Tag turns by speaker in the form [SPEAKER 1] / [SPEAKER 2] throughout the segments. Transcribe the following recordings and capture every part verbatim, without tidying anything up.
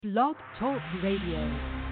[SPEAKER 1] Blog Talk Radio.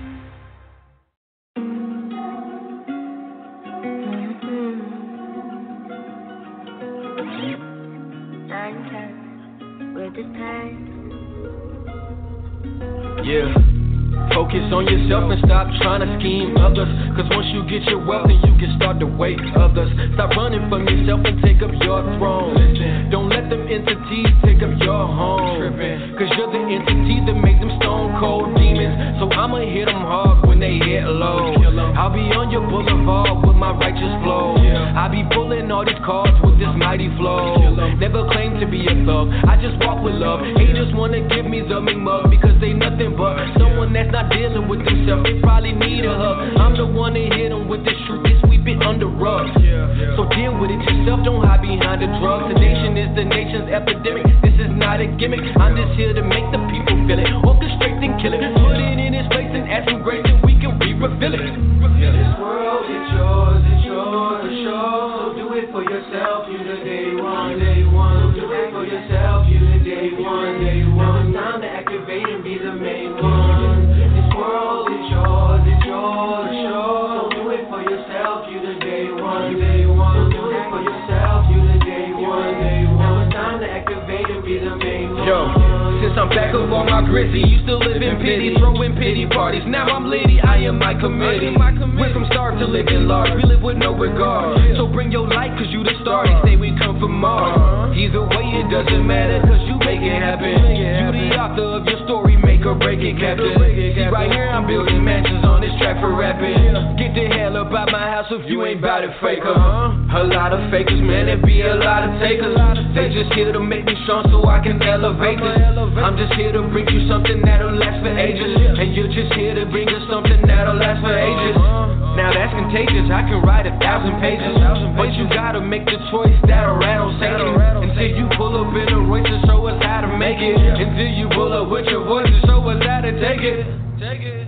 [SPEAKER 2] Yeah. Focus on yourself and stop trying to scheme others. Cause once you get your wealth, then you can start to wait others. Stop running from yourself and take up your throne. Don't let them entities take up your home. Cause you're the entity that makes them stone cold demons. So I'ma hit them hard when they hit low. I'll be on your boulevard with my righteous flow. I be pulling all these cards with this mighty flow. Never claim to be a thug, I just walk with love. Haters wanna give me the mean mug because they nothing but someone that's not dealing with themselves. They probably need a hug. I'm the one that hit them with this truth, they sweep it under rugs. So deal with it yourself, don't hide behind the drugs. The nation is the nation's epidemic, this is not a gimmick. I'm just here to make the people feel it. Orchestrate and kill it, put it in its place and add some grace and we can re-reveal it. This world is yours, it's yours to show. So do it for yourself, you the day one, day one. Do it for yourself, you the day one, day one. Now it's time to activate and be the main one. This world is yours, it's yours to show. So do it for yourself, you the day one, day one. Do it for yourself, you the day one, day one. Now it's time to activate and be the main one. Yo. Since I'm back up on my grizzy, used to live in pity, throwing pity parties. Now I'm litty, I am my committee. Went from starved to living large, we live with no regard. So bring your light, cause you the star, they say we come from Mars. Either way it doesn't matter, cause you make it happen. You the author of your story, make or break it, Captain. See right here I'm building mansions on this track for rapping. Get the hell up out my house if you ain't bout it, faker. A lot of fakers, man, there be a lot of takers. They just here to make me strong so I can elevate this. I'm just here to bring you something that'll last for ages. And you're just here to bring us something that'll last for ages. Now that's contagious, I can write a thousand pages. But you gotta make the choice that'll rattle Satan. Until you pull up in a Royce to show us how to make it. Until you pull up with your voice to show us how to take it. Take it.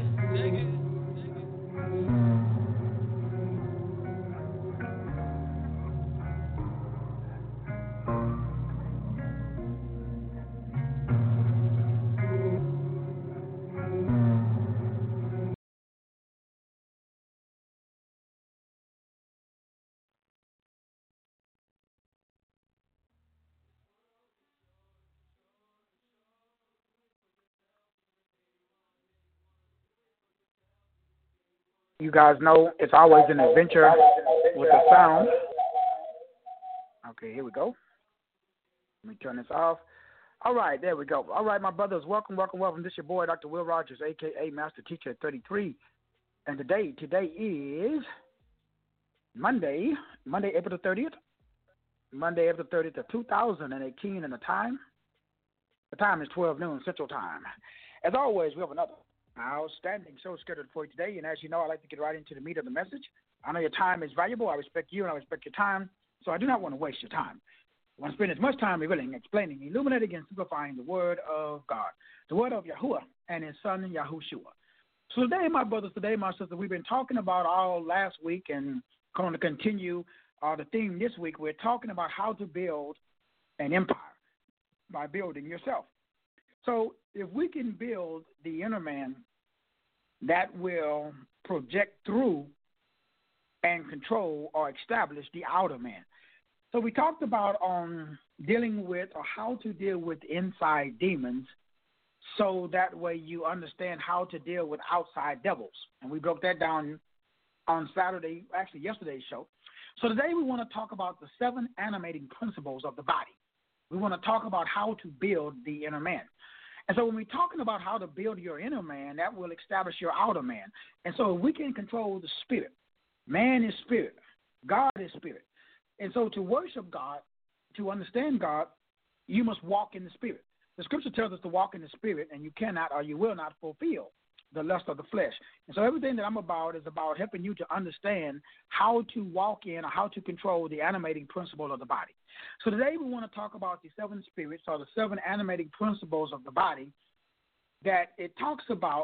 [SPEAKER 3] You guys know it's always an adventure with the sound. Okay, here we go. Let me turn this off. All right, there we go. All right, my brothers, welcome, welcome, welcome. This is your boy, Doctor Will Rogers, a k a. Master Teacher at thirty-three. And today, today is Monday, Monday, April the thirtieth. Monday, April the thirtieth of two thousand eighteen, and the time? The time is twelve noon Central Time. As always, we have another outstanding show scheduled for you today, and as you know, I like to get right into the meat of the message. I know your time is valuable. I respect you, and I respect your time, so I do not want to waste your time. I want to spend as much time revealing, explaining, illuminating, and simplifying the Word of God, the Word of Yahuwah and His Son, Yahushua. So today, my brothers, today, my sisters, we've been talking about all last week and going to continue uh, the theme this week. We're talking about how to build an empire by building yourself. So if we can build the inner man that will project through and control or establish the outer man. So we talked about on dealing with or how to deal with inside demons so that way you understand how to deal with outside devils. And we broke that down on Saturday, actually yesterday's show. So today we want to talk about the seven animating principles of the body. We want to talk about how to build the inner man. And so when we're talking about how to build your inner man, that will establish your outer man. And so we can control the spirit. Man is spirit. God is spirit. And so to worship God, to understand God, you must walk in the spirit. The scripture tells us to walk in the spirit, and you cannot or you will not fulfill the lust of the flesh. And so everything that I'm about is about helping you to understand how to walk in or how to control the animating principle of the body. So today we want to talk about the seven spirits or the seven animating principles of the body that it talks about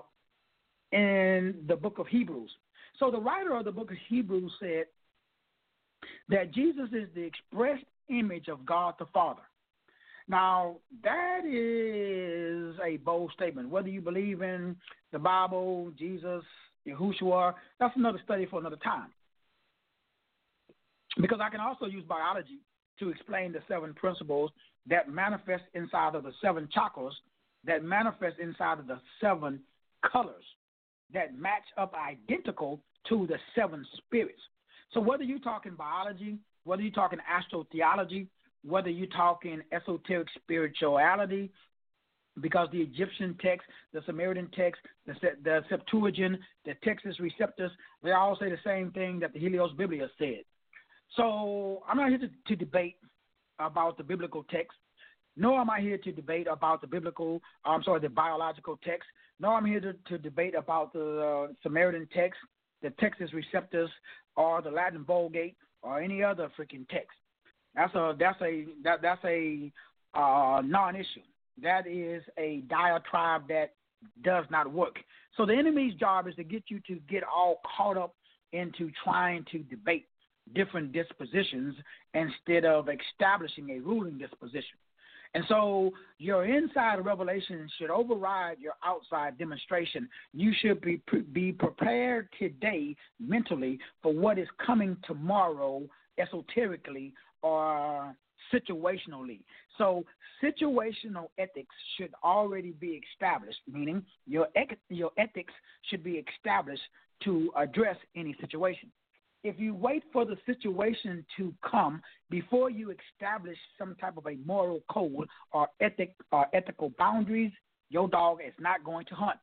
[SPEAKER 3] in the book of Hebrews. So the writer of the book of Hebrews said that Jesus is the expressed image of God the Father. Now, that is a bold statement. Whether you believe in the Bible, Jesus, Yahushua, that's another study for another time. Because I can also use biology to explain the seven principles that manifest inside of the seven chakras, that manifest inside of the seven colors, that match up identical to the seven spirits. So whether you're talking biology, whether you're talking astrotheology, whether you're talking esoteric spirituality, because the Egyptian text, the Sumerian text, the, the Septuagint, the Textus Receptus, they all say the same thing that the Helios Biblia said. So I'm not here to, to debate about the biblical text, nor am I here to debate about the biblical, I'm sorry, the biological text, nor am I here to, to debate about the uh, Sumerian text, the Textus Receptus, or the Latin Vulgate, or any other freaking text. That's a that's a that that's a uh, non-issue. That is a diatribe that does not work. So the enemy's job is to get you to get all caught up into trying to debate different dispositions instead of establishing a ruling disposition. And so your inside revelation should override your outside demonstration. You should be be prepared today mentally for what is coming tomorrow esoterically or situationally. So situational ethics should already be established, meaning your your ethics should be established to address any situation. If you wait for the situation to come before you establish some type of a moral code or ethic or ethical boundaries, your dog is not going to hunt.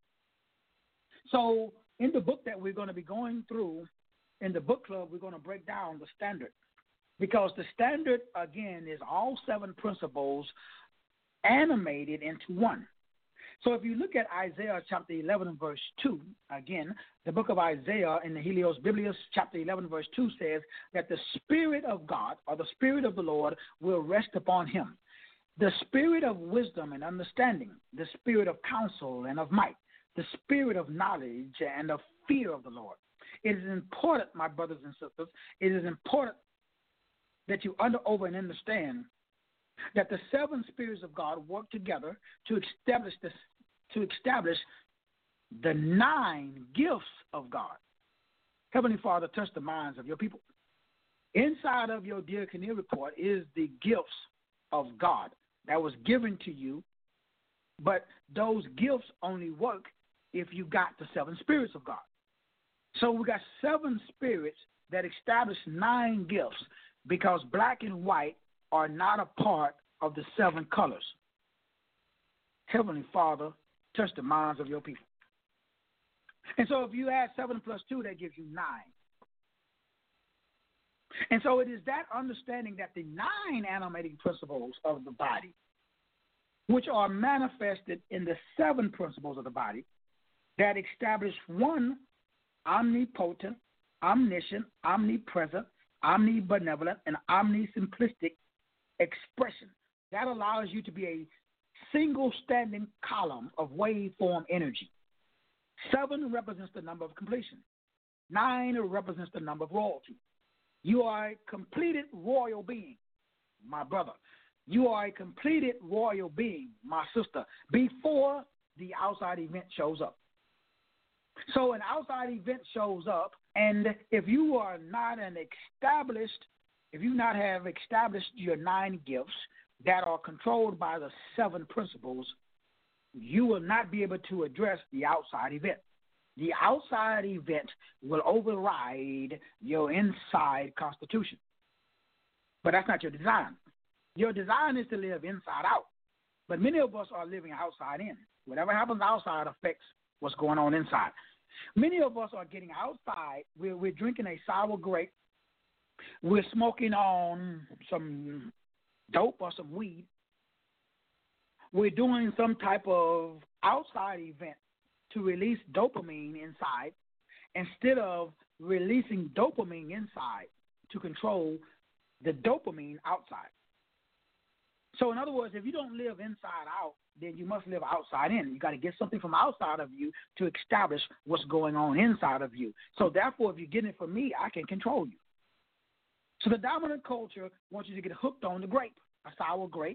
[SPEAKER 3] So in the book that we're going to be going through, in the book club, we're going to break down the standard. Because the standard, again, is all seven principles animated into one. So if you look at Isaiah chapter eleven and verse two, again, the book of Isaiah in the Helios Biblia chapter eleven verse two says that the Spirit of God or the Spirit of the Lord will rest upon him. The Spirit of wisdom and understanding, the Spirit of counsel and of might, the Spirit of knowledge and of fear of the Lord. It is important, my brothers and sisters, it is important that you under, over, and understand that the seven spirits of God work together to establish this, to establish the nine gifts of God. Heavenly Father, touch the minds of your people. Inside of your Dear Kinnear report is the gifts of God that was given to you, but those gifts only work if you got the seven spirits of God. So we got seven spirits that establish nine gifts, because black and white are not a part of the seven colors. Heavenly Father, touch the minds of your people. And so if you add seven plus two, that gives you nine. And so it is that understanding that the nine animating principles of the body, which are manifested in the seven principles of the body, that establish one omnipotent, omniscient, omnipresent, omnibenevolent, and omnisimplistic expression. That allows you to be a single standing column of waveform energy. Seven represents the number of completion. Nine represents the number of royalty. You are a completed royal being, my brother. You are a completed royal being, my sister, before the outside event shows up. So an outside event shows up, and if you are not an established, if you not have established your nine gifts that are controlled by the seven principles, you will not be able to address the outside event. The outside event will override your inside constitution. But that's not your design. Your design is to live inside out. But many of us are living outside in. Whatever happens outside affects what's going on inside. Many of us are getting outside. We're, we're drinking a sour grape. We're smoking on some dope or some weed. We're doing some type of outside event to release dopamine inside instead of releasing dopamine inside to control the dopamine outside. So in other words, if you don't live inside out, then you must live outside in. You got to get something from outside of you to establish what's going on inside of you. So therefore, if you get it from me, I can control you. So the dominant culture wants you to get hooked on the grape, a sour grape,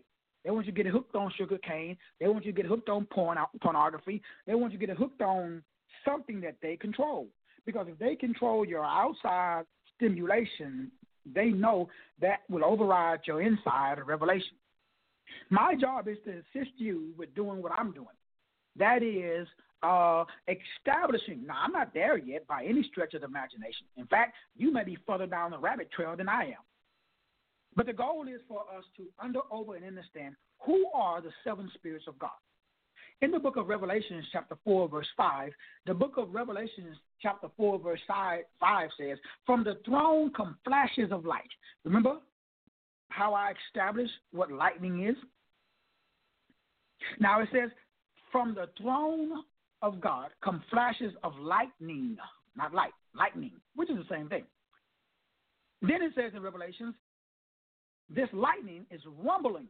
[SPEAKER 3] They want you to get hooked on sugar cane. They want you to get hooked on porn, pornography. They want you to get hooked on something that they control. Because if they control your outside stimulation, they know that will override your inside revelation. My job is to assist you with doing what I'm doing. That is uh, establishing. Now, I'm not there yet by any stretch of the imagination. In fact, you may be further down the rabbit trail than I am. But the goal is for us to under, over, and understand who are the seven spirits of God. In the book of Revelation, chapter four, verse five, the book of Revelation, chapter four, verse five says, from the throne come flashes of light. Remember how I established what lightning is? Now it says, from the throne of God come flashes of lightning, not light, lightning, which is the same thing. Then it says in Revelations, this lightning is rumbling,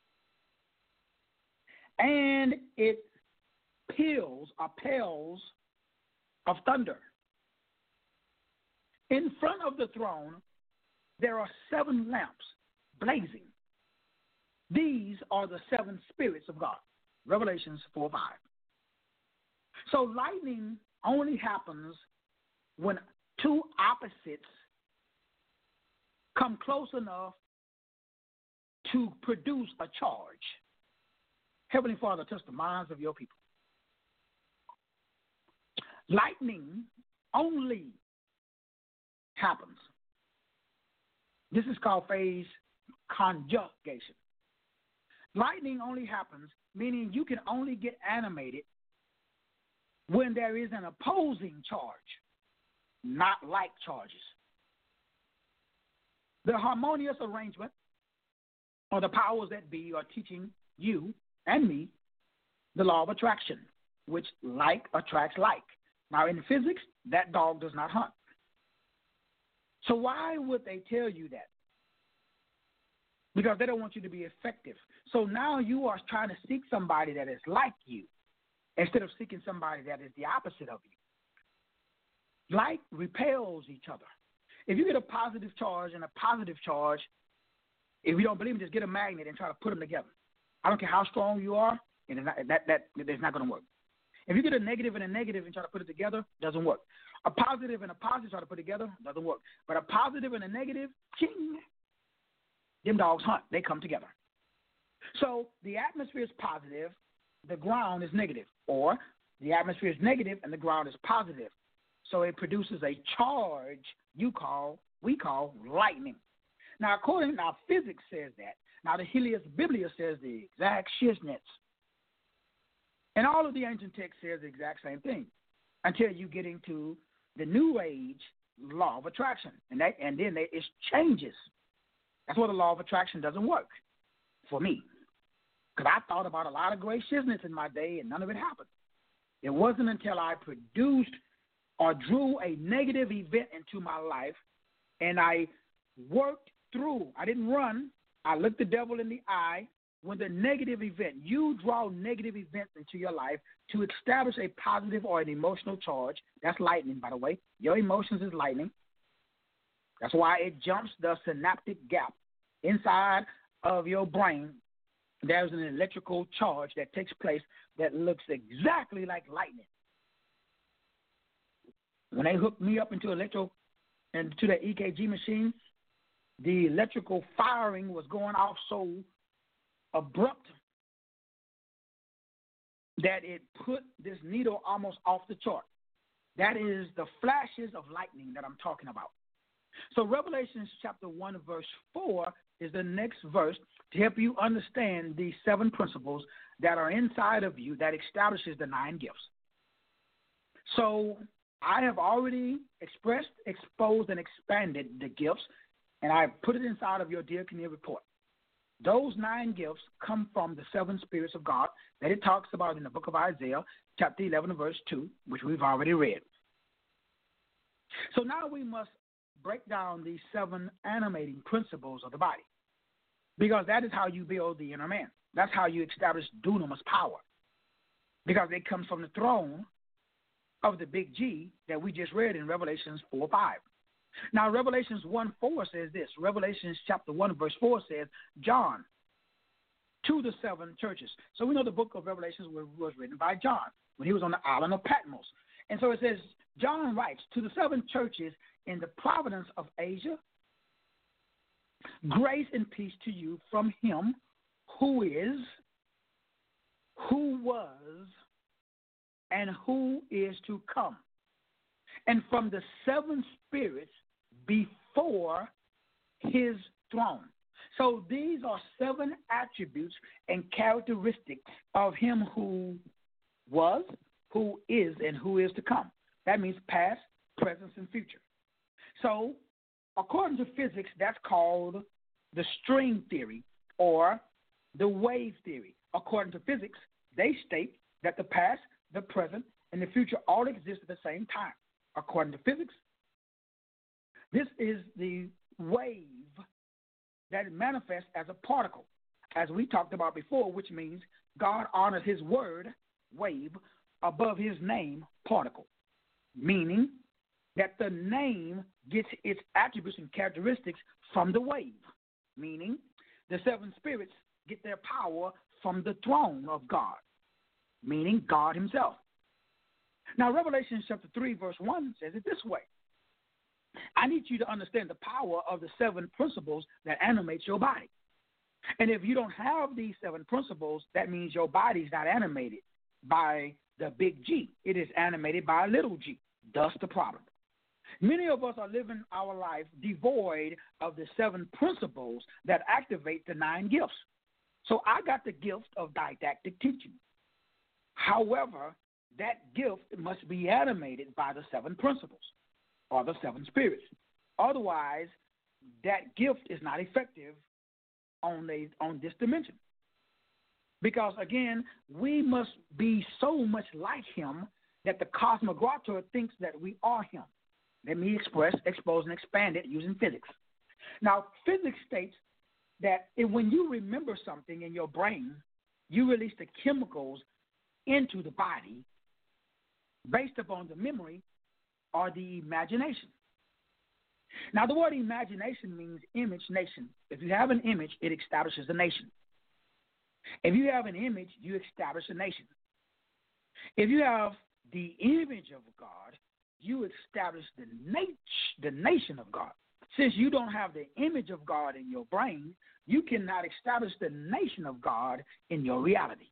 [SPEAKER 3] and it peals or peals of thunder. In front of the throne, there are seven lamps blazing. These are the seven spirits of God. Revelations four five. So lightning only happens when two opposites come close enough to produce a charge. Heavenly Father, touch the minds of your people. Lightning only happens. This is called phase conjugation. Lightning only happens, meaning you can only get animated when there is an opposing charge, not like charges. The harmonious arrangement or the powers that be are teaching you and me the law of attraction, which like attracts like. Now, in physics, that dog does not hunt. So why would they tell you that? Because they don't want you to be effective. So now you are trying to seek somebody that is like you instead of seeking somebody that is the opposite of you. Like repels each other. If you get a positive charge and a positive charge, if you don't believe me, just get a magnet and try to put them together. I don't care how strong you are, and it's not, that that that's not going to work. If you get a negative and a negative and try to put it together, doesn't work. A positive and a positive try to put it together, doesn't work. But a positive and a negative, ching, them dogs hunt. They come together. So the atmosphere is positive, the ground is negative, or the atmosphere is negative and the ground is positive. So it produces a charge you call, we call lightning. Now, according, now physics says that. Now, the Helios Biblia says the exact shiznets. And all of the ancient texts says the exact same thing until you get into the New Age law of attraction. And that, and then they, it changes. That's why the law of attraction doesn't work for me. Because I thought about a lot of great shiznets in my day, and none of it happened. It wasn't until I produced or drew a negative event into my life, and I worked through. I didn't run. I looked the devil in the eye. When the negative event, you draw negative events into your life to establish a positive or an emotional charge. That's lightning, by the way. Your emotions is lightning. That's why it jumps the synaptic gap. Inside of your brain, there's an electrical charge that takes place that looks exactly like lightning. When they hooked me up into electro, into the E K G machine, the electrical firing was going off so abrupt that it put this needle almost off the chart. That is the flashes of lightning that I'm talking about. So Revelation chapter one, verse four is the next verse to help you understand the seven principles that are inside of you that establishes the nine gifts. So I have already expressed, exposed, and expanded the gifts, and I put it inside of your Diaconia report. Those nine gifts come from the seven spirits of God that it talks about in the book of Isaiah, chapter eleven, verse two, which we've already read. So now we must break down these seven animating principles of the body, because that is how you build the inner man. That's how you establish dunamis power, because it comes from the throne of the big G that we just read in Revelations four five. Now, Revelations one four says this. Revelations chapter one, verse four says, John, to the seven churches. So we know the book of Revelations was, was written by John when he was on the island of Patmos. And so it says, John writes, to the seven churches in the province of Asia, grace and peace to you from him who is, who was, and who is to come, and from the seven spirits before his throne. So these are seven attributes and characteristics of him who was, who is, and who is to come. That means past, present, and future. So according to physics, that's called the string theory or the wave theory. According to physics, they state that the past, the present, and the future all exist at the same time. According to physics, this is the wave that manifests as a particle, as we talked about before, which means God honors his word, wave, above his name, particle, meaning that the name gets its attributes and characteristics from the wave, meaning the seven spirits get their power from the throne of God, meaning God himself. Now, Revelation chapter three, verse one says it this way. I need you to understand the power of the seven principles that animate your body. And if you don't have these seven principles, that means your body's not animated by the big G. It is animated by a little g. Thus the problem. Many of us are living our life devoid of the seven principles that activate the nine gifts. So I got the gift of didactic teaching. However, that gift must be animated by the seven principles or the seven spirits. Otherwise, that gift is not effective on, a, on this dimension. Because, again, we must be so much like him that the cosmogrator thinks that we are him. Let me express, expose, and expand it using physics. Now, physics states that if, when you remember something in your brain, you release the chemicals into the body based upon the memory or the imagination. Now, the word imagination means image nation. If you have an image, it establishes a nation. If you have an image, you establish a nation. If you have the image of God, you establish the, nat- the nation of God. Since you don't have the image of God in your brain, you cannot establish the nation of God in your reality.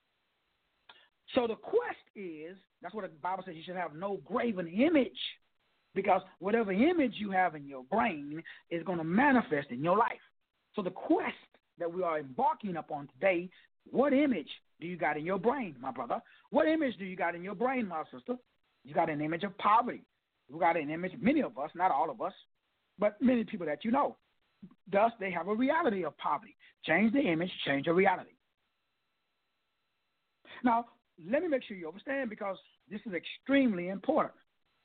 [SPEAKER 3] So the quest is, that's what the Bible says, you should have no graven image, because whatever image you have in your brain is going to manifest in your life. So the quest that we are embarking upon today, what image do you got in your brain, my brother? What image do you got in your brain, my sister? You got an image of poverty. You got an image, many of us, not all of us, but many people that you know. Thus, they have a reality of poverty. Change the image, change your reality. Now, let me make sure you understand, because this is extremely important.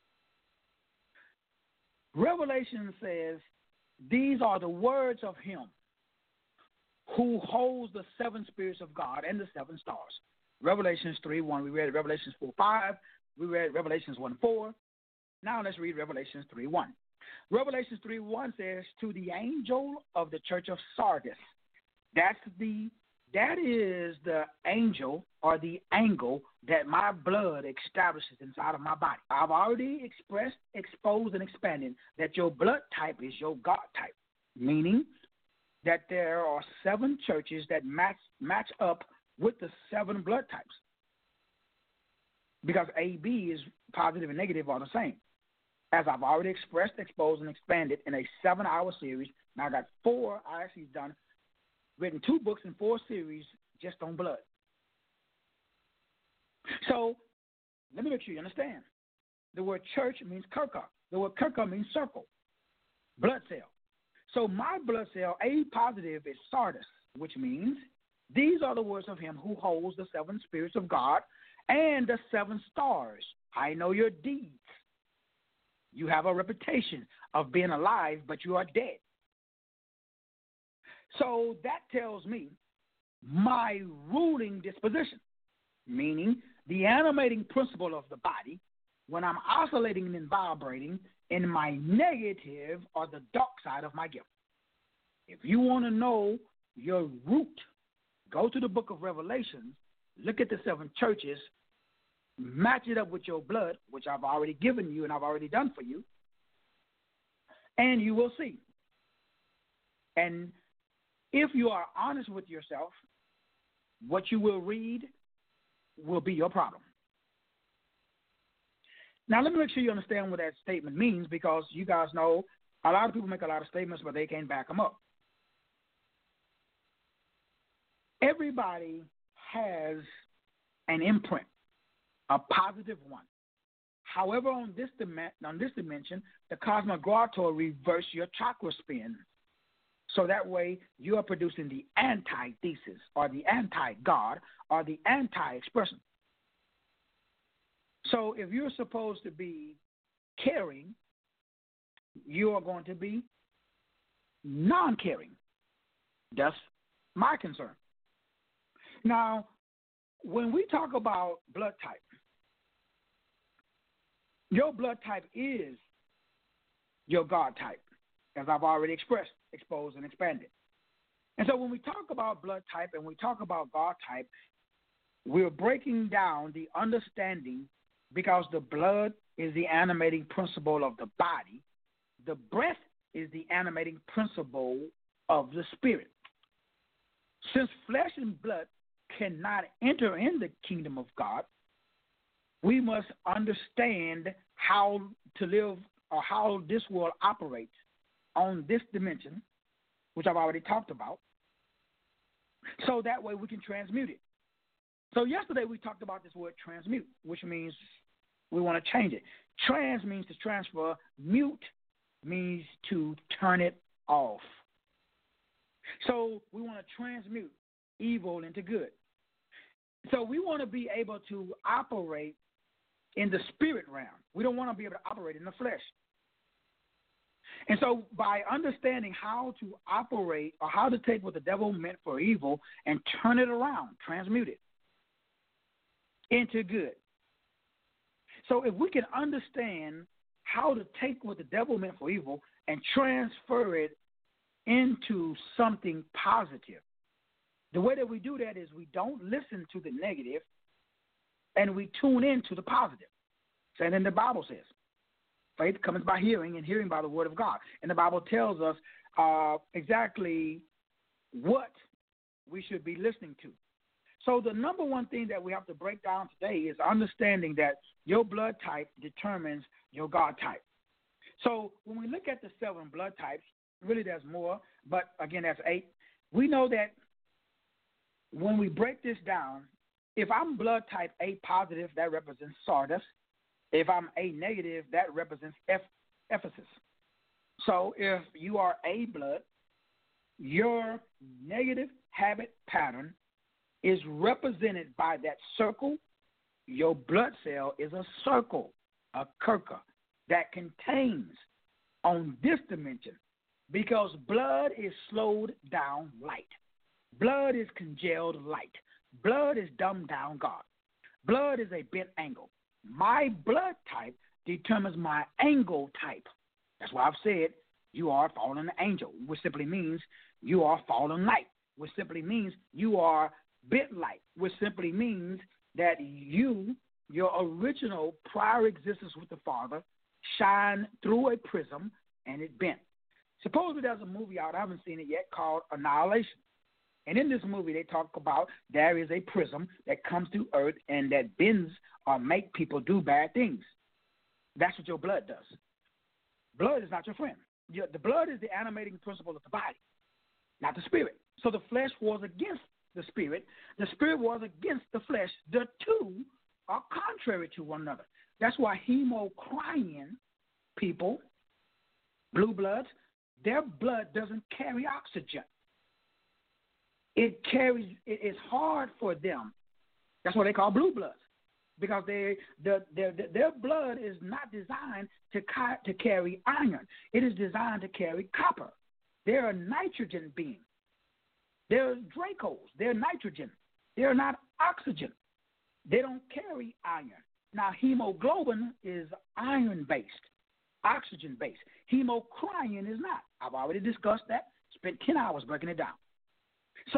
[SPEAKER 3] Revelation says, these are the words of him who holds the seven spirits of God and the seven stars. Revelations three one, we read Revelations four five, we read Revelations one four. Now let's read Revelations three one. Revelations three one says, to the angel of the church of Sardis. That's the that is the angel or the angle that my blood establishes inside of my body. I've already expressed, exposed, and expanded that your blood type is your God type, meaning that there are seven churches that match match up with the seven blood types. Because A B is positive and negative are the same. As I've already expressed, exposed, and expanded in a seven-hour series. Now I got four, I actually done, written two books and four series just on blood. So let me make sure you understand. The word church means kirka. The word kirka means circle, blood cell. So my blood cell, A positive, is Sardis, which means these are the words of him who holds the seven spirits of God and the seven stars. I know your deeds. You have a reputation of being alive, but you are dead. So that tells me my ruling disposition, meaning the animating principle of the body, when I'm oscillating and vibrating in my negative or the dark side of my gift. If you want to know your root, Go to the book of Revelation, look at the seven churches, match it up with your blood, which I've already given you and I've already done for you, and you will see. And if you are honest with yourself, what you will read will be your problem. Now, let me make sure you understand what that statement means, because you guys know a lot of people make a lot of statements, but they can't back them up. Everybody has an imprint, a positive one. However, on this, dim- on this dimension, the Cosmoglotta reverse your chakra spin. So that way you are producing the antithesis or the anti-God or the anti-expression. So if you're supposed to be caring, you are going to be non-caring. That's my concern. Now, when we talk about blood type, your blood type is your God type, as I've already expressed, exposed, and expanded. And so when we talk about blood type and we talk about God type, we're breaking down the understanding, because the blood is the animating principle of the body. The breath is the animating principle of the spirit. Since flesh and blood cannot enter in the kingdom of God, we must understand how to live, or how this world operates on this dimension, which I've already talked about, so that way we can transmute it. So yesterday we talked about this word transmute, which means we want to change it. Trans means to transfer. Mute means to turn it off. So we want to transmute evil into good. So we want to be able to operate in the spirit realm. We don't want to be able to operate in the flesh. And so by understanding how to operate, or how to take what the devil meant for evil and turn it around, transmute it into good. So if we can understand how to take what the devil meant for evil and transfer it into something positive, the way that we do that is we don't listen to the negative and we tune in to the positive. And then the Bible says, faith comes by hearing, and hearing by the word of God. And the Bible tells us uh, exactly what we should be listening to. So the number one thing that we have to break down today is understanding that your blood type determines your God type. So when we look at the seven blood types, really there's more, but again, that's eight. We know that when we break this down, if I'm blood type A positive, that represents Sardis. If I'm A negative, that represents F- Ephesus. So if you are A blood, your negative habit pattern is represented by that circle. Your blood cell is a circle, a Kirka, that contains on this dimension, because blood is slowed down light. Blood is congealed light. Blood is dumbed down God. Blood is a bent angle. My blood type determines my angle type. That's why I've said you are a fallen angel, which simply means you are fallen light, which simply means you are bent light, which simply means that you, your original prior existence with the Father, shine through a prism and it bent. Supposedly there's a movie out, I haven't seen it yet, called Annihilation. And in this movie, they talk about there is a prism that comes through earth and that bends or make people do bad things. That's what your blood does. Blood is not your friend. Your, the blood is the animating principle of the body, not the spirit. So the flesh wars against the spirit. The spirit wars against the flesh. The two are contrary to one another. That's why hemocrine people, blue bloods, their blood doesn't carry oxygen. It carries. It is hard for them. That's what they call blue bloods, because they, the, their, their blood is not designed to, ca- to carry iron. It is designed to carry copper. They're a nitrogen being. They're Dracos. They're nitrogen. They're not oxygen. They don't carry iron. Now, hemoglobin is iron-based, oxygen-based. Hemocrine is not. I've already discussed that. Spent ten hours breaking it down. So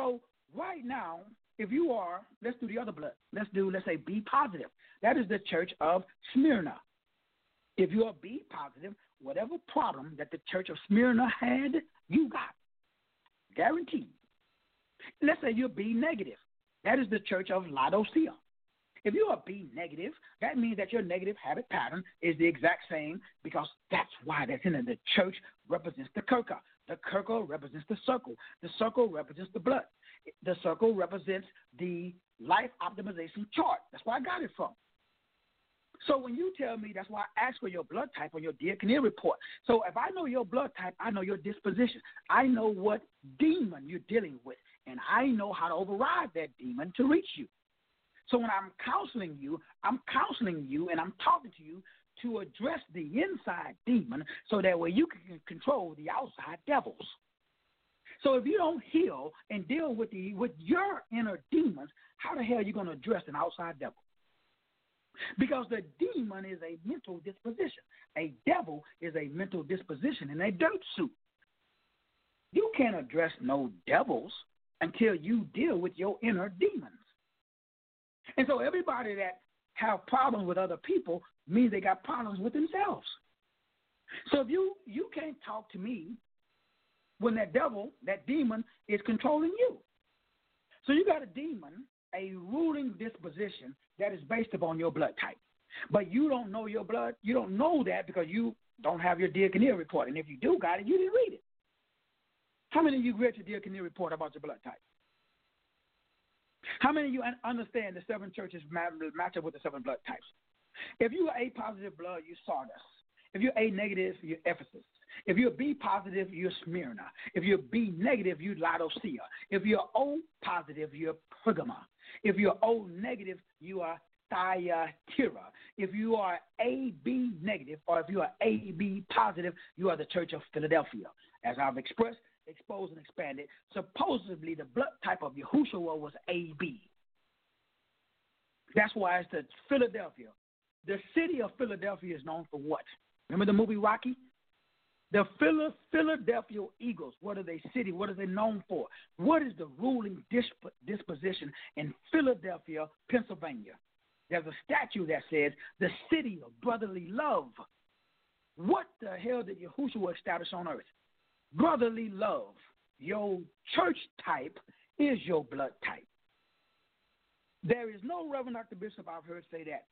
[SPEAKER 3] right now, if you are, let's do the other blood. Let's do, let's say, B positive. That is the church of Smyrna. If you are B positive, whatever problem that the church of Smyrna had, you got. Guaranteed. Let's say you're B negative. That is the church of Laodicea. If you are B negative, that means that your negative habit pattern is the exact same, because that's why that's in it. The church represents the kirka. The kirka represents the circle. The circle represents the blood. The circle represents the life optimization chart. That's where I got it from. So when you tell me, that's why I ask for your blood type on your diaconia report. So if I know your blood type, I know your disposition. I know what demon you're dealing with, and I know how to override that demon to reach you. So when I'm counseling you, I'm counseling you and I'm talking to you to address the inside demon so that way you can control the outside devils. So if you don't heal and deal with the with your inner demons, how the hell are you going to address an outside devil? Because the demon is a mental disposition. A devil is a mental disposition in a dirt suit. You can't address no devils until you deal with your inner demons. And so everybody that have problems with other people means they got problems with themselves. So if you, you can't talk to me when that devil, that demon, is controlling you. So you got a demon, a ruling disposition that is based upon your blood type. But you don't know your blood. You don't know that because you don't have your diaconia report. And if you do got it, you didn't read it. How many of you read your diaconia report about your blood type? How many of you understand the seven churches match up with the seven blood types? If you are A positive blood, you're Sardis. If you're A negative, you're Ephesus. If you're B positive, you're Smyrna. If you're B negative, you're Laodicea. If you're O positive, you're Pergama. If you're O negative, you are Thyatira. If you are A B negative, or if you are A B positive, you are the Church of Philadelphia. As I've expressed, exposed, and expanded, supposedly the blood type of Yahushua was A B. That's why it's the Philadelphia. The city of Philadelphia is known for what? Remember the movie Rocky? The Philadelphia Eagles, what are they city? What are they known for? What is the ruling disp- disposition in Philadelphia, Pennsylvania? There's a statue that says the city of brotherly love. What the hell did Yahushua establish on earth? Brotherly love. Your church type is your blood type. There is no Reverend Doctor Bishop I've heard say that.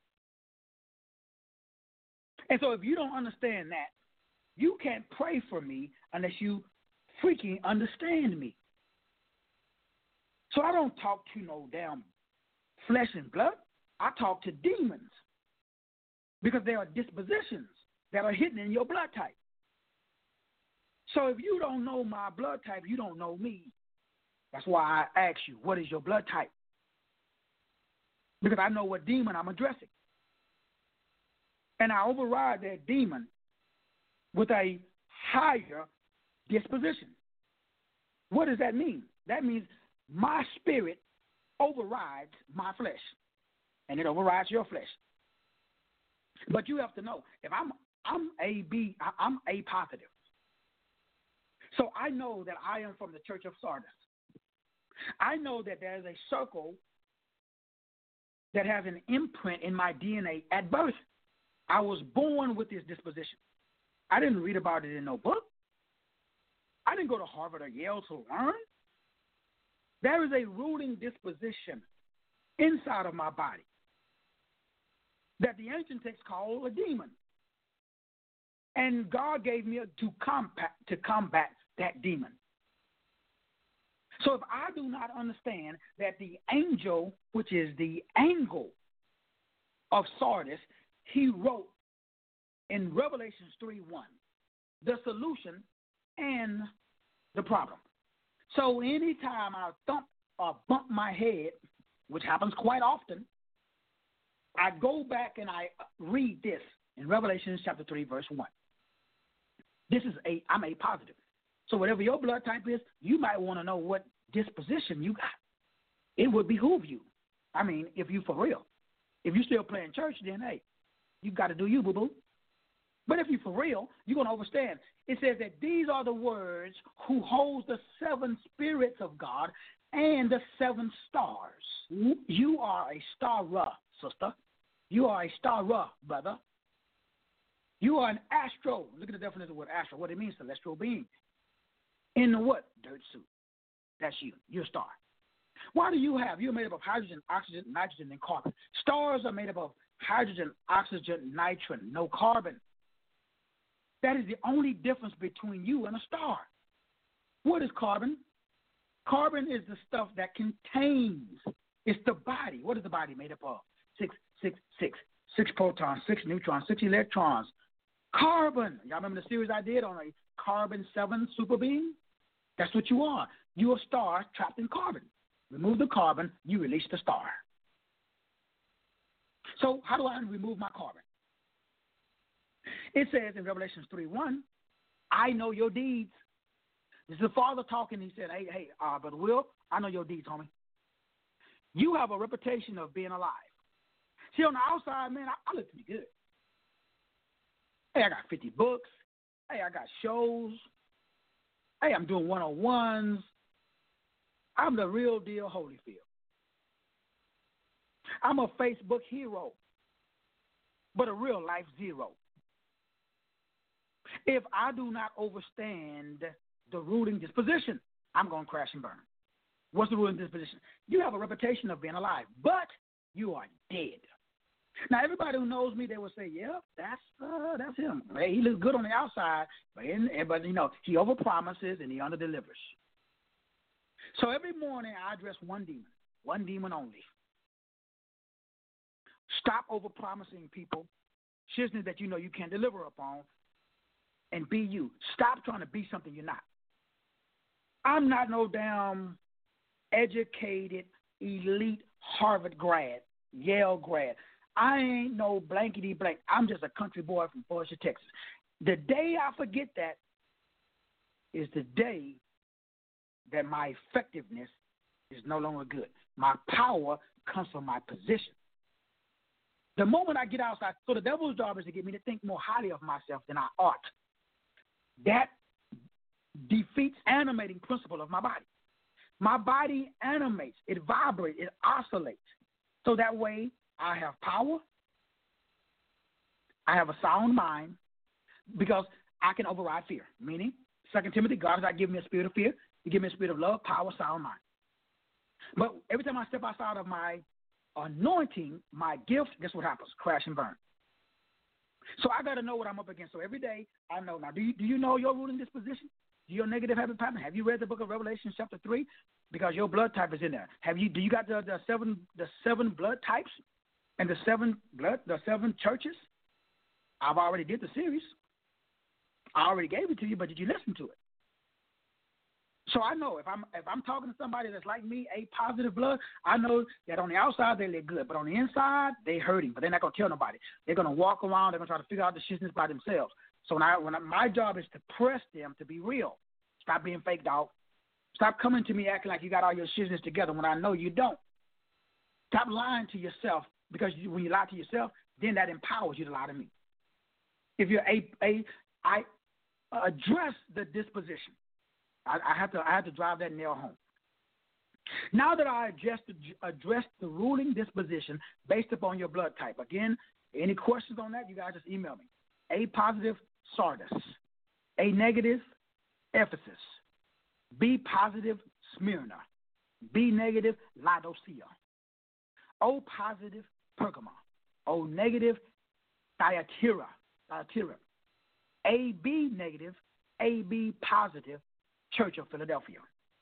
[SPEAKER 3] And so if you don't understand that, you can't pray for me unless you freaking understand me. So I don't talk to no damn flesh and blood. I talk to demons because there are dispositions that are hidden in your blood type. So if you don't know my blood type, you don't know me. That's why I ask you, what is your blood type? Because I know what demon I'm addressing. And I override that demon with a higher disposition. What does that mean? That means my spirit overrides my flesh, and it overrides your flesh. But you have to know, if I'm I'm A B, I'm A positive. So I know that I am from the Church of Sardis. I know that there is a circle that has an imprint in my D N A at birth. I was born with this disposition. I didn't read about it in no book. I didn't go to Harvard or Yale to learn. There is a ruling disposition inside of my body that the ancient texts call a demon. And God gave me a, to combat to combat that demon. So if I do not understand that the angel, which is the angle of Sardis, he wrote in Revelations three one, the solution and the problem. So anytime I thump or bump my head, which happens quite often, I go back and I read this in Revelation chapter three, verse one. This is a, I'm A positive. So whatever your blood type is, you might want to know what disposition you got. It would behoove you. I mean, if you for real. If you still playing church, then hey, you got to do you, boo-boo. But if you for real, you're going to understand. It says that these are the words who holds the seven spirits of God and the seven stars. You are a starer, sister. You are a starer, brother. You are an astro. Look at the definition of the word astro. What it means, celestial being. In the what? Dirt suit. That's you. You're a star. What do you have? You're made up of hydrogen, oxygen, nitrogen, and carbon. Stars are made up of hydrogen, oxygen, nitrogen, no carbon. That is the only difference between you and a star. What is carbon? Carbon is the stuff that contains. It's the body. What is the body made up of? Six, six, six. Six protons, six neutrons, six electrons. Carbon. Y'all remember the series I did on a carbon seven super being? That's what you are. You're a star trapped in carbon. Remove the carbon, you release the star. So how do I remove my carbon? It says in Revelation three one, I know your deeds. This is the Father talking. He said, hey, hey, uh, Brother Will, I know your deeds, homie. You have a reputation of being alive. See, on the outside, man, I, I look pretty good. Hey, I got fifty books. Hey, I got shows. Hey, I'm doing one-on-ones. I'm the real deal Holyfield. I'm a Facebook hero, but a real life zero. If I do not overstand the ruling disposition, I'm going to crash and burn. What's the ruling disposition? You have a reputation of being alive, but you are dead. Now, everybody who knows me, they will say, yeah, that's uh, that's him. Hey, he looks good on the outside, but, in, but you know, he overpromises and he underdelivers. So every morning I address one demon, one demon only. Stop overpromising people business that you know you can't deliver upon, and be you. Stop trying to be something you're not. I'm not no damn educated, elite Harvard grad, Yale grad. I ain't no blankety blank. I'm just a country boy from Forsyth, Texas. The day I forget that is the day that my effectiveness is no longer good. My power comes from my position. The moment I get outside, so the devil's job is to get me to think more highly of myself than I ought. That defeats animating principle of my body. My body animates, it vibrates, it oscillates. So that way I have power, I have a sound mind, because I can override fear. Meaning, Second Timothy, God has not given me a spirit of fear. He gave me a spirit of love, power, sound mind. But every time I step outside of my anointing, my gift, guess what happens? Crash and burn. So I got to know what I'm up against. So every day I know. Now, do you, do you know your ruling disposition? Your negative habit pattern? Have you read the book of Revelation chapter three? Because your blood type is in there. Have you? Do you got the, the seven the seven blood types and the seven blood the seven churches? I've already did the series. I already gave it to you, but did you listen to it? So I know if I'm if I'm talking to somebody that's like me, A positive blood, I know that on the outside they look good, but on the inside they hurting. But they're not gonna tell nobody. They're gonna walk around. They're gonna try to figure out the shitness by themselves. So when I, when I, my job is to press them to be real. Stop being faked out. Stop coming to me acting like you got all your shitness together when I know you don't. Stop lying to yourself, because you, when you lie to yourself, then that empowers you to lie to me. If you're a, a I address the disposition. I, I have to I have to drive that nail home. Now that I address the, address the ruling disposition based upon your blood type. Again, any questions on that, you guys just email me. A positive, Sardis. A negative, Ephesus. B positive, Smyrna. B negative, Laodicea. O positive, Pergamum. O negative, Thyatira. Thyatira. A B negative, A B positive, Church of Philadelphia.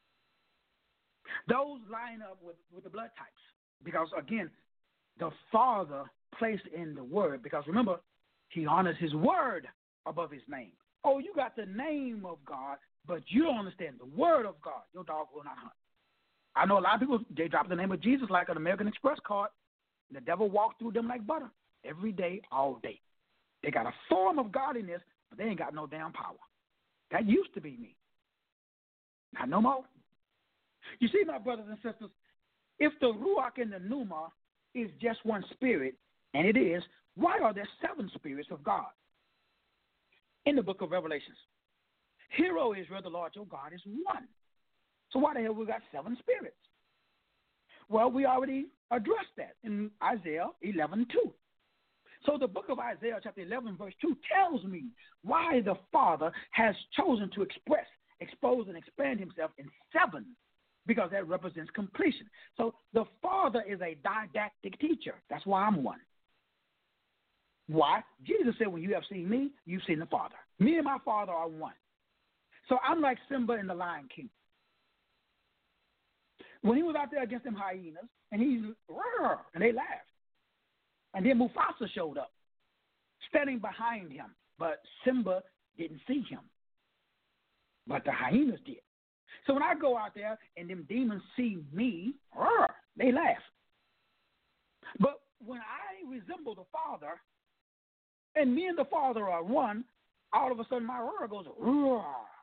[SPEAKER 3] Those line up with, with the blood types, because, again, the Father placed in the Word, because remember, He honors His Word above His name. Oh, you got the name of God, but you don't understand the Word of God. Your dog will not hunt. I know a lot of people, they drop the name of Jesus like an American Express card. The devil walked through them like butter every day, all day. They got a form of godliness, but they ain't got no damn power. That used to be me. Not no more. You see, my brothers and sisters, if the Ruach and the Pneuma is just one spirit, and it is, why are there seven spirits of God? In the book of Revelations, Hear, O Israel, the Lord your God is one. So why the hell we got seven spirits? Well, we already addressed that in Isaiah eleven two. So the book of Isaiah chapter eleven verse two tells me why the Father has chosen to express, expose, and expand himself in seven, because that represents completion. So the Father is a didactic teacher. That's why I'm one. Why? Jesus said, when you have seen me, you've seen the Father. Me and my Father are one. So I'm like Simba in the Lion King. When he was out there against them hyenas, and he's, and they laughed. And then Mufasa showed up, standing behind him. But Simba didn't see him. But the hyenas did. So when I go out there and them demons see me, they laugh. But when I resemble the Father, and me and the Father are one, all of a sudden my roar goes, roar.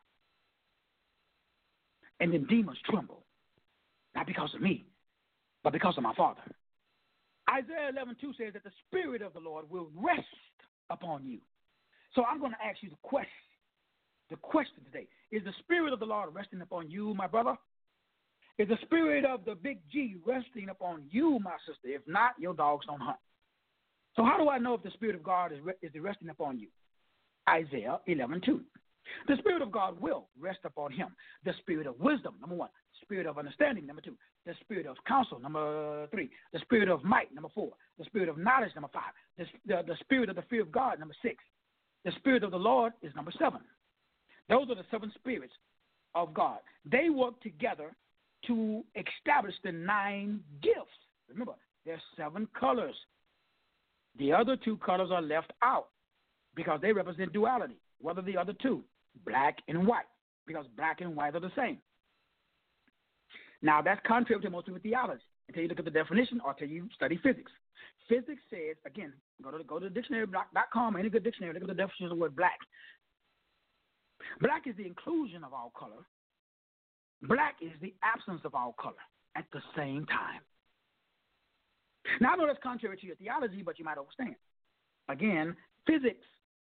[SPEAKER 3] And then demons tremble. Not because of me, but because of my Father. Isaiah eleven two says that the Spirit of the Lord will rest upon you. So I'm going to ask you the question. The question today, is the Spirit of the Lord resting upon you, my brother? Is the Spirit of the big G resting upon you, my sister? If not, your dogs don't hunt. So how do I know if the Spirit of God is, re- is resting upon you? Isaiah eleven two. The Spirit of God will rest upon him. The Spirit of wisdom, number one. Spirit of understanding, number two. The Spirit of counsel, number three. The Spirit of might, number four. The Spirit of knowledge, number five. The, the, the Spirit of the fear of God, number six. The Spirit of the Lord is number seven. Those are the seven spirits of God. They work together to establish the nine gifts. Remember, there's seven colors. The other two colors are left out because they represent duality. What are the other two? Black and white, because black and white are the same. Now, that's contrary to most people's theology until you look at the definition or until you study physics. Physics says, again, go to, go to dictionary dot com, any good dictionary, look at the definition of the word black. Black is the inclusion of all color. Black is the absence of all color at the same time. Now, I know that's contrary to your theology, but you might understand. Again, physics.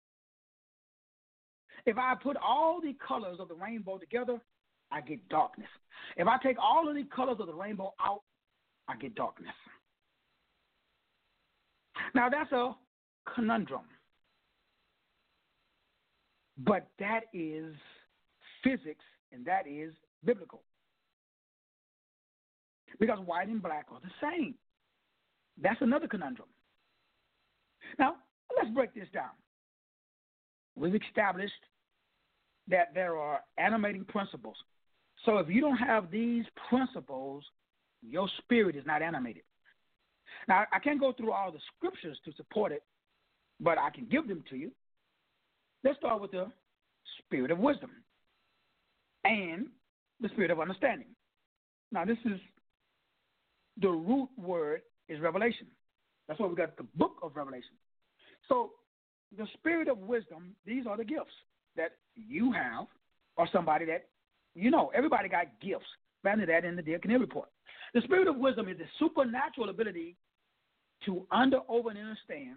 [SPEAKER 3] If I put all the colors of the rainbow together, I get darkness. If I take all of the colors of the rainbow out, I get darkness. Now, that's a conundrum. But that is physics, and that is biblical. Because white and black are the same. That's another conundrum. Now, let's break this down. We've established that there are animating principles. So if you don't have these principles, your spirit is not animated. Now, I can't go through all the scriptures to support it, but I can give them to you. Let's start with the spirit of wisdom and the spirit of understanding. Now, this is the root word is revelation. That's why we got the book of Revelation. So the spirit of wisdom, these are the gifts that you have or somebody that, you know, everybody got gifts. Found that in the Diaconia report. The spirit of wisdom is the supernatural ability to under, over, and understand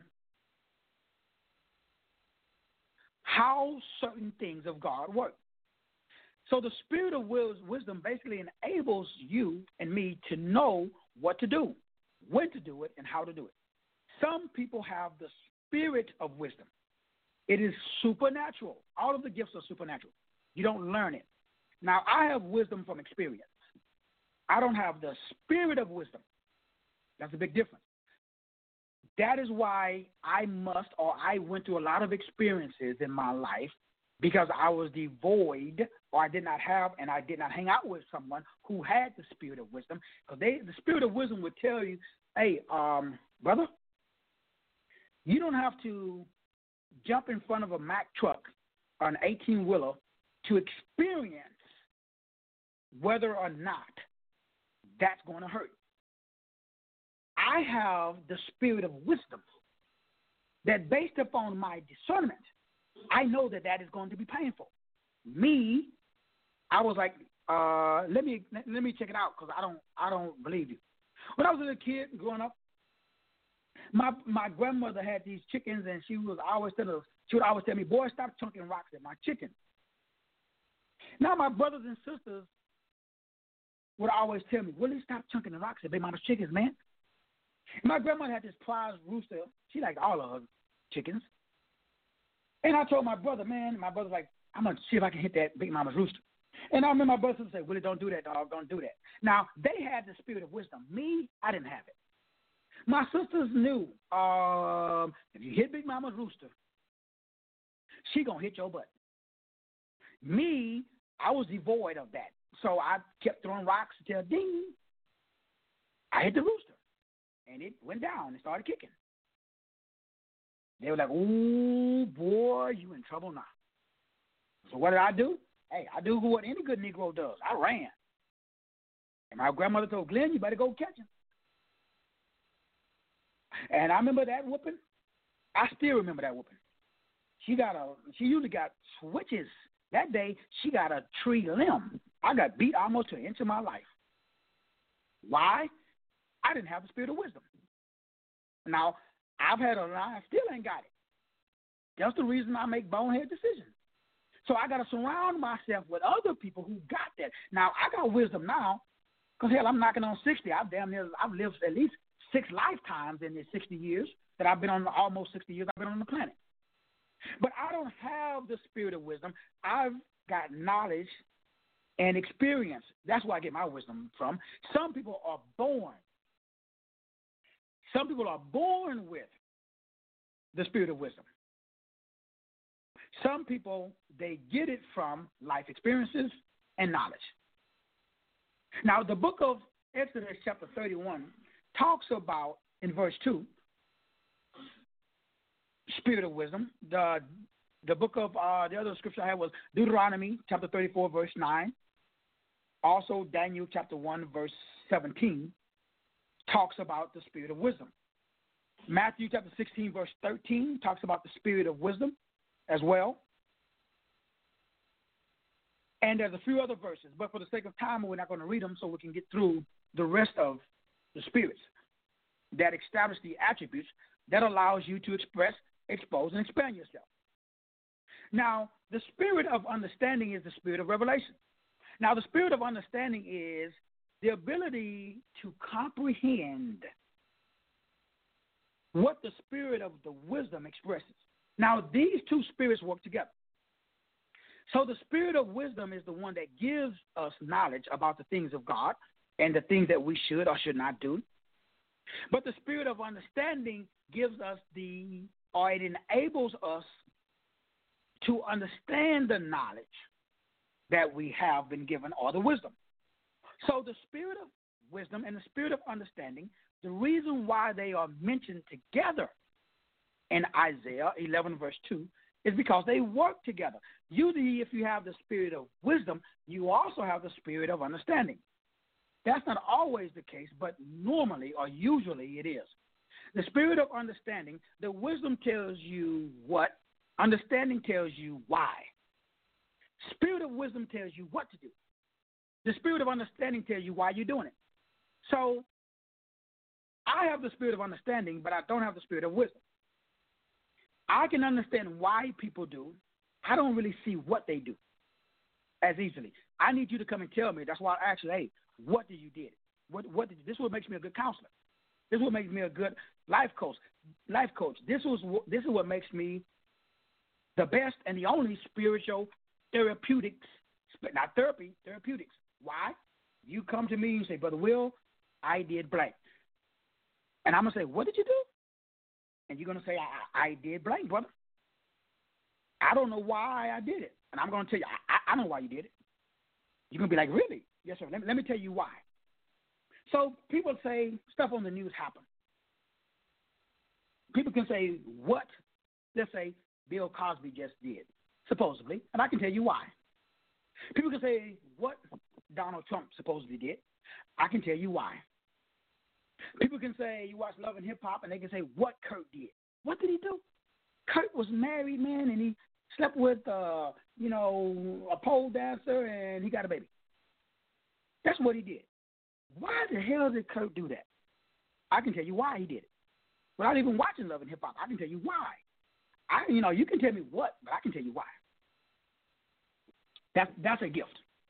[SPEAKER 3] how certain things of God work. So the spirit of wisdom basically enables you and me to know what to do, when to do it, and how to do it. Some people have the spirit of wisdom. It is supernatural. All of the gifts are supernatural. You don't learn it. Now, I have wisdom from experience. I don't have the spirit of wisdom. That's a big difference. That is why I must, or I went through a lot of experiences in my life because I was devoid, or I did not have, and I did not hang out with someone who had the spirit of wisdom. Because they, the spirit of wisdom would tell you, hey, um, brother, you don't have to jump in front of a Mack truck or an eighteen-wheeler to experience whether or not that's going to hurt. I have the spirit of wisdom that based upon my discernment, I know that that is going to be painful. Me, I was like, uh, let me let me check it out because I don't I don't believe you. When I was a little kid growing up, my my grandmother had these chickens, and she was always telling us, she would always tell me, boy, stop chunking rocks at my chicken. Now my brothers and sisters would always tell me, Willie, stop chunking the rocks at Big Mama's chickens, man. And my grandmother had this prize rooster. She liked all of her chickens. And I told my brother, man, my brother's like, I'm going to see if I can hit that Big Mama's rooster. And I remember my brother say, Willie, don't do that, dog. Don't do that. Now, they had the spirit of wisdom. Me, I didn't have it. My sisters knew um, if you hit Big Mama's rooster, she going to hit your butt. Me, I was devoid of that. So I kept throwing rocks until ding, I hit the rooster. And it went down and started kicking. They were like, ooh, boy, you in trouble now. So what did I do? Hey, I do what any good Negro does. I ran. And my grandmother told Glenn, you better go catch him. And I remember that whooping. I still remember that whooping. She got a, she usually got switches. That day, she got a tree limb. I got beat almost to an inch of my life. Why? I didn't have the spirit of wisdom. Now, I've had a lie, I still ain't got it. That's the reason I make bonehead decisions. So I got to surround myself with other people who got that. Now, I got wisdom now, because, hell, I'm knocking on sixty. I've damn near, I've lived at least six lifetimes in the sixty years that I've been on, almost sixty years I've been on the planet. But I don't have the spirit of wisdom. I've got knowledge and experience. That's where I get my wisdom from. Some people are born. Some people are born with the spirit of wisdom. Some people, they get it from life experiences and knowledge. Now, the book of Exodus chapter thirty-one talks about, in verse two, spirit of wisdom. The the book of, uh, the other scripture I had was Deuteronomy chapter thirty-four, verse nine. Also, Daniel chapter one, verse seventeen, talks about the spirit of wisdom. Matthew chapter sixteen, verse thirteen, talks about the spirit of wisdom as well. And there's a few other verses, but for the sake of time, we're not going to read them so we can get through the rest of the spirits that establish the attributes that allows you to express, expose, and expand yourself. Now, the spirit of understanding is the spirit of revelation. Now, the spirit of understanding is the ability to comprehend what the spirit of the wisdom expresses. Now, these two spirits work together. So the spirit of wisdom is the one that gives us knowledge about the things of God and the things that we should or should not do. But the spirit of understanding gives us the, or it enables us to understand the knowledge that we have been given, or the wisdom. So the spirit of wisdom and the spirit of understanding, the reason why they are mentioned together in Isaiah eleven, verse two, is because they work together. Usually, if you have the spirit of wisdom, you also have the spirit of understanding. That's not always the case, but normally or usually it is. The spirit of understanding, the wisdom tells you what, understanding tells you why. Spirit of wisdom tells you what to do. The spirit of understanding tells you why you're doing it. So I have the spirit of understanding, but I don't have the spirit of wisdom. I can understand why people do. I don't really see what they do as easily. I need you to come and tell me. That's why I ask you, hey, what did you did? What what did you, this is what makes me a good counselor. This is what makes me a good life coach. Life coach. This was this is what makes me the best and the only spiritual therapeutics, not therapy, therapeutics. Why? You come to me and say, Brother Will, I did blank. And I'm going to say, what did you do? And you're going to say, I, I did blank, brother. I don't know why I did it. And I'm going to tell you, I, I know why you did it. You're going to be like, really? Yes, sir. Let me, let me tell you why. So people say stuff on the news happen. People can say what, let's say, Bill Cosby just did, supposedly, and I can tell you why. People can say what Donald Trump supposedly did. I can tell you why. People can say you watch Love and Hip Hop, and they can say what Kurt did. What did he do? Kurt was married, man, and he slept with, uh, you know, a pole dancer, and he got a baby. That's what he did. Why the hell did Kurt do that? I can tell you why he did it. Without even watching Love and Hip Hop, I can tell you why. I, you know, you can tell me what, but I can tell you why. That's that's a gift.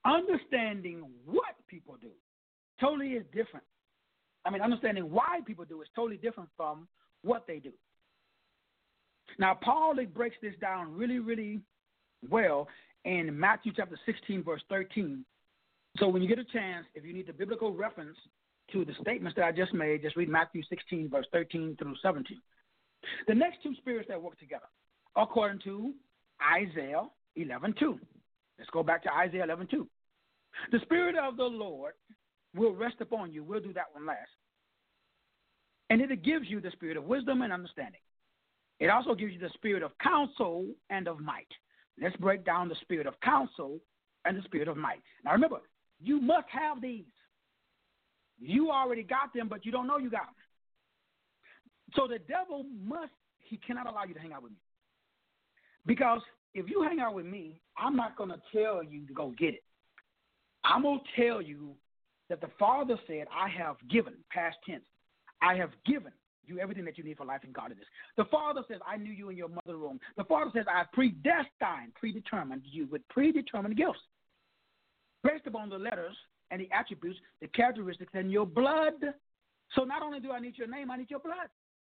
[SPEAKER 3] Understanding what people do totally is different. I mean, understanding why people do is totally different from what they do. Now, Paul it breaks this down really, really well in Matthew chapter sixteen, verse thirteen. So when you get a chance, if you need the biblical reference to the statements that I just made, just read Matthew sixteen, verse thirteen through seventeen. The next two spirits that work together, according to Isaiah eleven two. Let's go back to Isaiah eleven two. The Spirit of the Lord will rest upon you. We'll do that one last. And it gives you the spirit of wisdom and understanding. It also gives you the spirit of counsel and of might. Let's break down the spirit of counsel and the spirit of might. Now remember, you must have these. You already got them, but you don't know you got them. So the devil must, he cannot allow you to hang out with me. Because if you hang out with me, I'm not going to tell you to go get it. I'm going to tell you that the Father said, I have given, past tense, I have given you everything that you need for life and godliness. The Father says, I knew you in your mother's womb. The Father says, I predestined, predetermined you with predetermined gifts based upon the letters and the attributes, the characteristics in your blood. So not only do I need your name, I need your blood.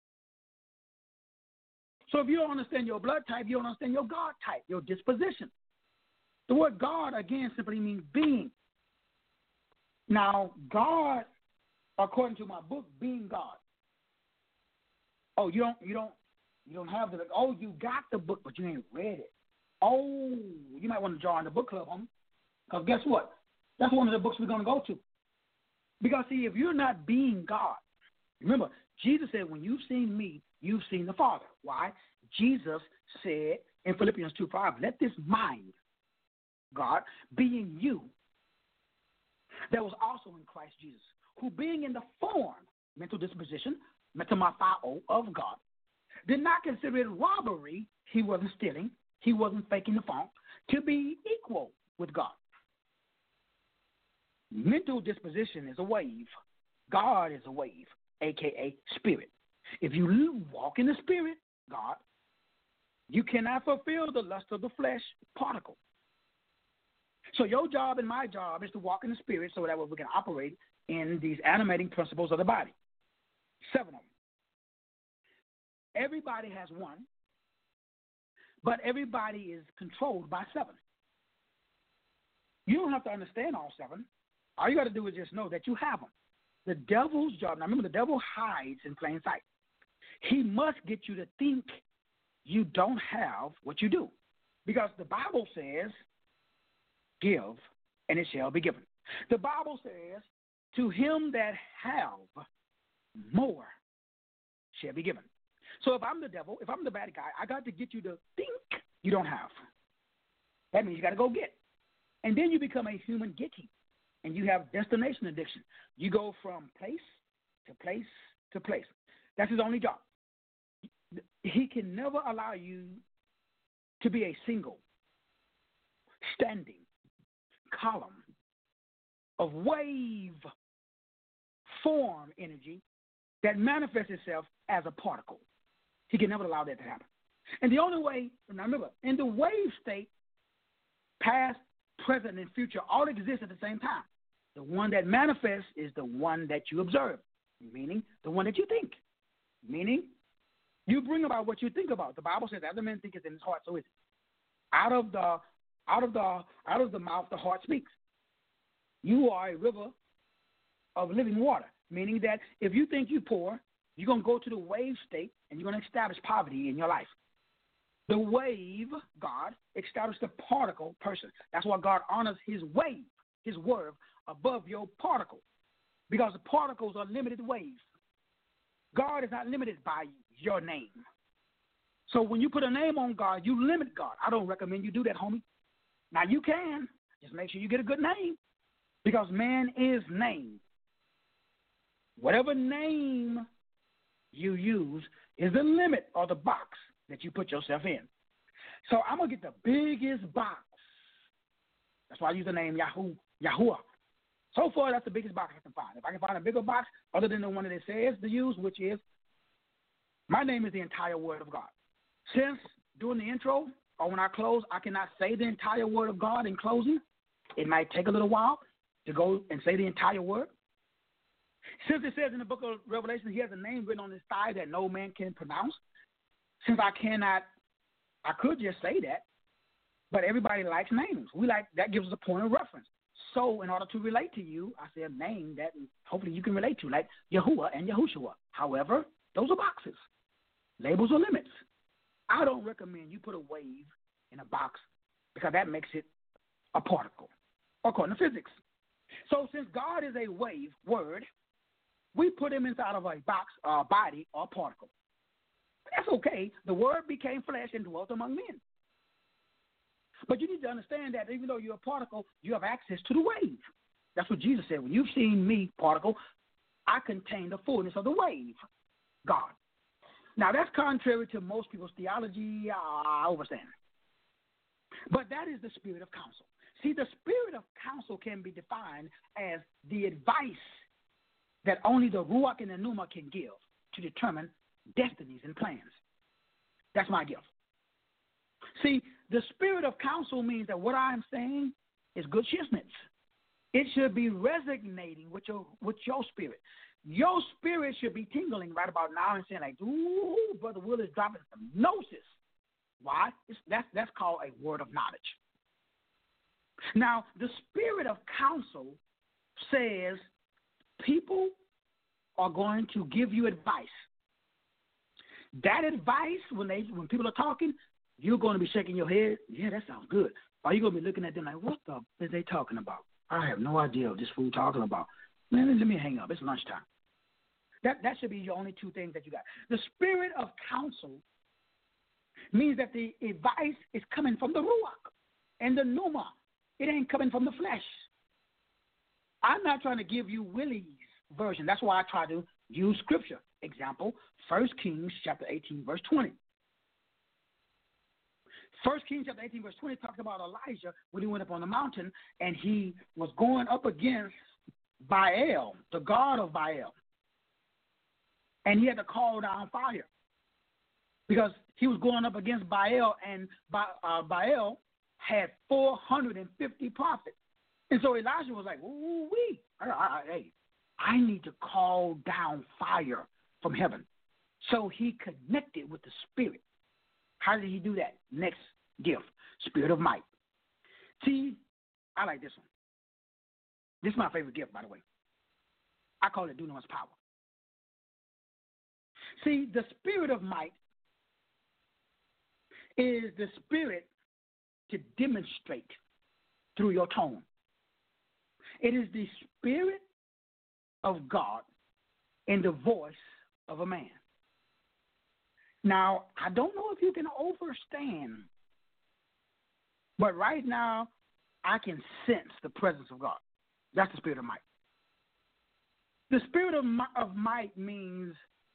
[SPEAKER 3] So if you don't understand your blood type, you don't understand your God type, your disposition. The word God, again, simply means being. Now, God, according to my book, being God. Oh, you don't, you don't, you don't have the. Oh, you got the book, but you ain't read it. Oh, you might want to join the book club, homie. Because guess what? That's one of the books we're going to go to. Because see, if you're not being God, remember, Jesus said, "When you've seen me, you've seen the Father." Why? Jesus said in Philippians two five, "Let this mind, God, be in you, that was also in Christ Jesus, who being in the form, mental disposition, metamorpho of God, did not consider it robbery." He wasn't stealing. He wasn't faking the phone, to be equal with God. Mental disposition is a wave. God is a wave, a k a spirit. If you walk in the spirit, God, you cannot fulfill the lust of the flesh particle. So your job and my job is to walk in the spirit so that way we can operate in these animating principles of the body. Seven of them. Everybody has one, but everybody is controlled by seven. You don't have to understand all seven. All you got to do is just know that you have them. The devil's job, now remember, the devil hides in plain sight. He must get you to think you don't have what you do. Because the Bible says, give, and it shall be given. The Bible says, to him that have, more shall be given. So if I'm the devil, if I'm the bad guy, I got to get you to think you don't have. That means you got to go get. And then you become a human getting. And you have destination addiction. You go from place to place to place. That's his only job. He can never allow you to be a single, standing column of wave form energy that manifests itself as a particle. He can never allow that to happen. And the only way, now remember, in the wave state, past, present, and future all exist at the same time. The one that manifests is the one that you observe, meaning the one that you think, meaning you bring about what you think about. The Bible says, "As a man thinketh in his heart, so is it." Out of the, out of the, out of the mouth, the heart speaks. You are a river of living water, meaning that if you think you're poor, you're gonna go to the wave state and you're gonna establish poverty in your life. The wave, God, established the particle person. That's why God honors his wave, his word, above your particle. Because the particles are limited waves. God is not limited by your name. So when you put a name on God, you limit God. I don't recommend you do that, homie. Now you can. Just make sure you get a good name. Because man is named. Whatever name you use is the limit or the box that you put yourself in. So I'm going to get the biggest box. That's why I use the name Yahoo, Yahuwah. So far, that's the biggest box I can find. If I can find a bigger box other than the one that it says to use, which is, my name is the entire Word of God. Since doing the intro or when I close, I cannot say the entire Word of God in closing, It might take a little while to go and say the entire word. Since it says in the book of Revelation, he has a name written on his thigh that no man can pronounce. Since I cannot, I could just say that, but everybody likes names. We like that gives us a point of reference. So in order to relate to you, I say a name that hopefully you can relate to, like Yahuwah and Yahushua. However, those are boxes. Labels are limits. I don't recommend you put a wave in a box because that makes it a particle, according to physics. So since God is a wave, word, we put him inside of a box, a body, or a particle. That's okay. The word became flesh and dwelt among men. But you need to understand that even though you're a particle, you have access to the wave. That's what Jesus said. When you've seen me, particle, I contain the fullness of the wave, God. Now, that's contrary to most people's theology. I understand. But that is the spirit of counsel. See, the spirit of counsel can be defined as the advice that only the Ruach and the Pneuma can give to determine destinies and plans. That's my gift. See, the spirit of counsel means that what I'm saying is good shiznitz. It should be resonating with your with your spirit. Your spirit should be tingling right about now and saying like, ooh, Brother Will is dropping some gnosis. Why? It's, that's, that's called a word of knowledge. Now, the spirit of counsel says people are going to give you advice. That advice, when they when people are talking, you're going to be shaking your head. Yeah, that sounds good. Or you're going to be looking at them like, what the is they talking about? I have no idea what this fool talking about. Man, let me hang up. It's lunchtime. That that should be your only two things that you got. The spirit of counsel means that the advice is coming from the Ruach and the Pneuma. It ain't coming from the flesh. I'm not trying to give you Willie's version. That's why I try to use scripture. Example, First Kings chapter eighteen, verse twenty. First Kings chapter eighteen, verse twenty talks about Elijah when he went up on the mountain and he was going up against Baal, the god of Baal. And he had to call down fire because he was going up against Baal, and uh, Baal had four hundred fifty prophets. And so Elijah was like, ooh, wee, I, I, hey, I need to call down fire from heaven. So he connected with the spirit. How did he do that? Next gift, spirit of might. See, I like this one. This is my favorite gift, by the way. I call it dunamis power. See, the spirit of might is the spirit to demonstrate through your tone. It is the spirit of God in the voice of a man. Now, I don't know if you can overstand, but right now I can sense the presence of God. That's the spirit of might. The spirit of, of might means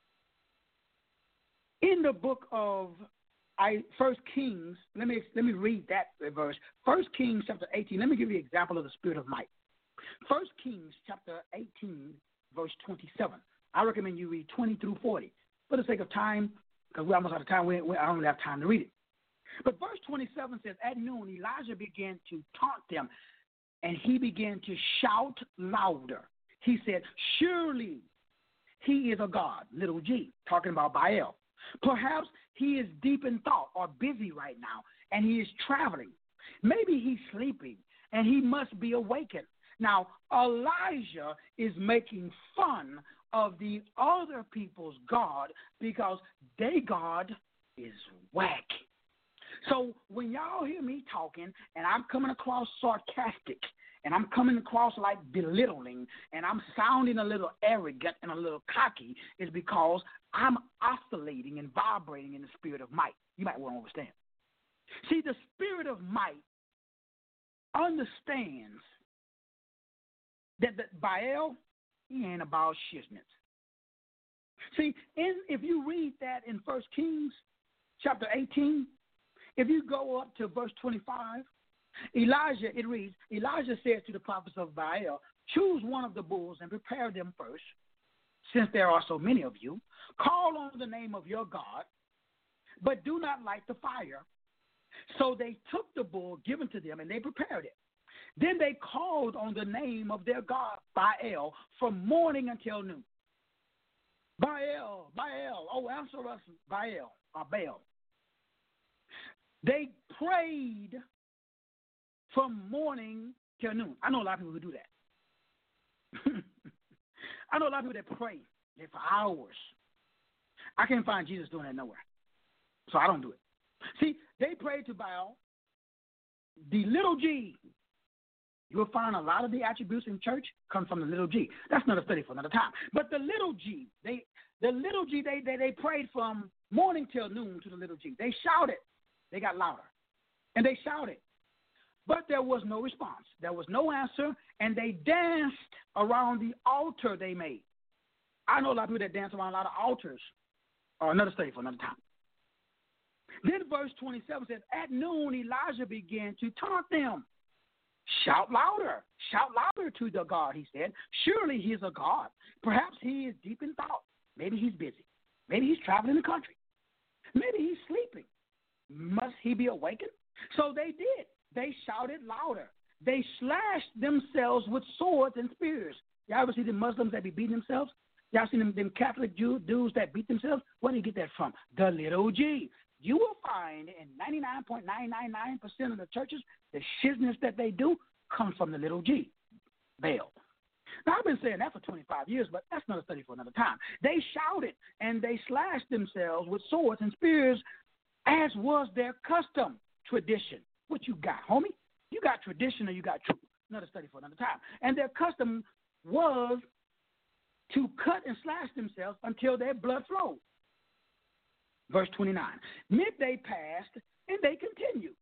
[SPEAKER 3] in the book of I, First Kings, let me let me read that verse. First Kings chapter eighteen. Let me give you an example of the spirit of might. First Kings chapter eighteen, verse twenty-seven. I recommend you read twenty through forty. For the sake of time, because we're almost out of time, we, we, I don't really have time to read it. But verse twenty-seven says, at noon, Elijah began to taunt them, and he began to shout louder. He said, surely he is a god, little g, talking about Baal. Perhaps he is deep in thought or busy right now, and he is traveling. Maybe he's sleeping, and he must be awakened. Now, Elijah is making fun of the other people's God because their God is whack. So when y'all hear me talking and I'm coming across sarcastic and I'm coming across like belittling and I'm sounding a little arrogant and a little cocky, is because I'm oscillating and vibrating in the spirit of might. You might want to understand. See, the spirit of might understands that the Baal, he ain't about shiznits. See, in, if you read that in First Kings chapter eighteen, if you go up to verse twenty-five, Elijah, it reads, Elijah said to the prophets of Baal, choose one of the bulls and prepare them first, since there are so many of you. Call on the name of your God, but do not light the fire. So they took the bull given to them, and they prepared it. Then they called on the name of their god, Baal, from morning until noon. Baal, Baal, oh, answer us, Baal, or Baal. They prayed from morning till noon. I know a lot of people who do that. I know a lot of people that pray there for hours. I can't find Jesus doing that nowhere, so I don't do it. See, they prayed to Baal. The little g, you'll find a lot of the attributes in church come from the little g. That's another study for another time. But the little g, they, the little g, they, they, they prayed from morning till noon to the little g. They shouted. They got louder, and they shouted. But there was no response. There was no answer, and they danced around the altar they made. I know a lot of people that dance around a lot of altars. Or another study for another time. Then verse twenty-seven says, at noon Elijah began to taunt them. Shout louder. Shout louder to the God, he said. Surely he is a God. Perhaps he is deep in thought. Maybe he's busy. Maybe he's traveling the country. Maybe he's sleeping. Must he be awakened? So they did. They shouted louder. They slashed themselves with swords and spears. Y'all ever see the Muslims that be beating themselves? Y'all seen them, them Catholic Jew, dudes that beat themselves? Where do you get that from? The little g. You will find in ninety-nine point nine nine nine percent of the churches, the shizness that they do comes from the little g, Baal. Now, I've been saying that for twenty-five years, but that's another study for another time. They shouted and they slashed themselves with swords and spears, as was their custom, tradition. What you got, homie? You got tradition or you got truth. Another study for another time. And their custom was to cut and slash themselves until their blood flowed. Verse twenty-nine. Midday passed, and they continued.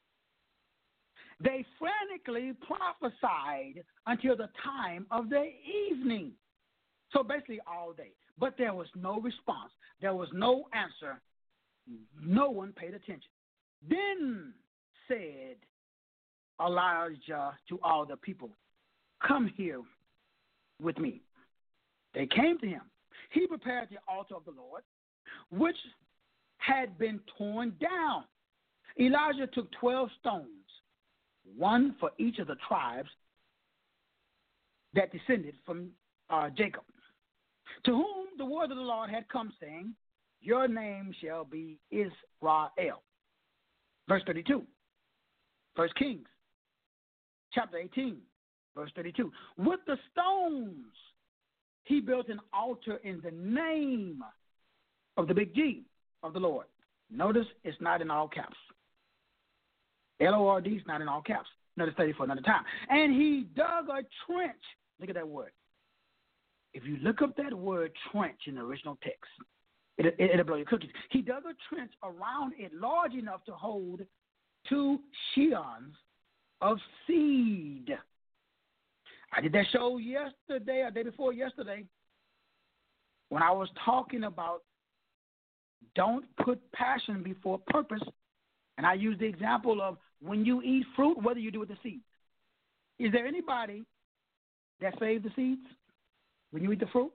[SPEAKER 3] They frantically prophesied until the time of the evening. So basically all day. But there was no response. There was no answer. No one paid attention. Then said Elijah to all the people, come here with me. They came to him. He prepared the altar of the Lord, which had been torn down. Elijah took twelve stones, one for each of the tribes that descended from uh, Jacob, to whom the word of the Lord had come, saying, your name shall be Israel. Verse thirty-two. First Kings, chapter eighteen, verse thirty-two. With the stones, he built an altar in the name of the big G of the Lord. Notice it's not in all caps. L O R D is not in all caps. Another study for another time. And he dug a trench. Look at that word. If you look up that word trench in the original text, it, it, it'll blow your cookies. He dug a trench around it large enough to hold two sheons of seed. I did that show yesterday or day before yesterday when I was talking about don't put passion before purpose. And I used the example of when you eat fruit, what do you do with the seeds? Is there anybody that saves the seeds when you eat the fruit?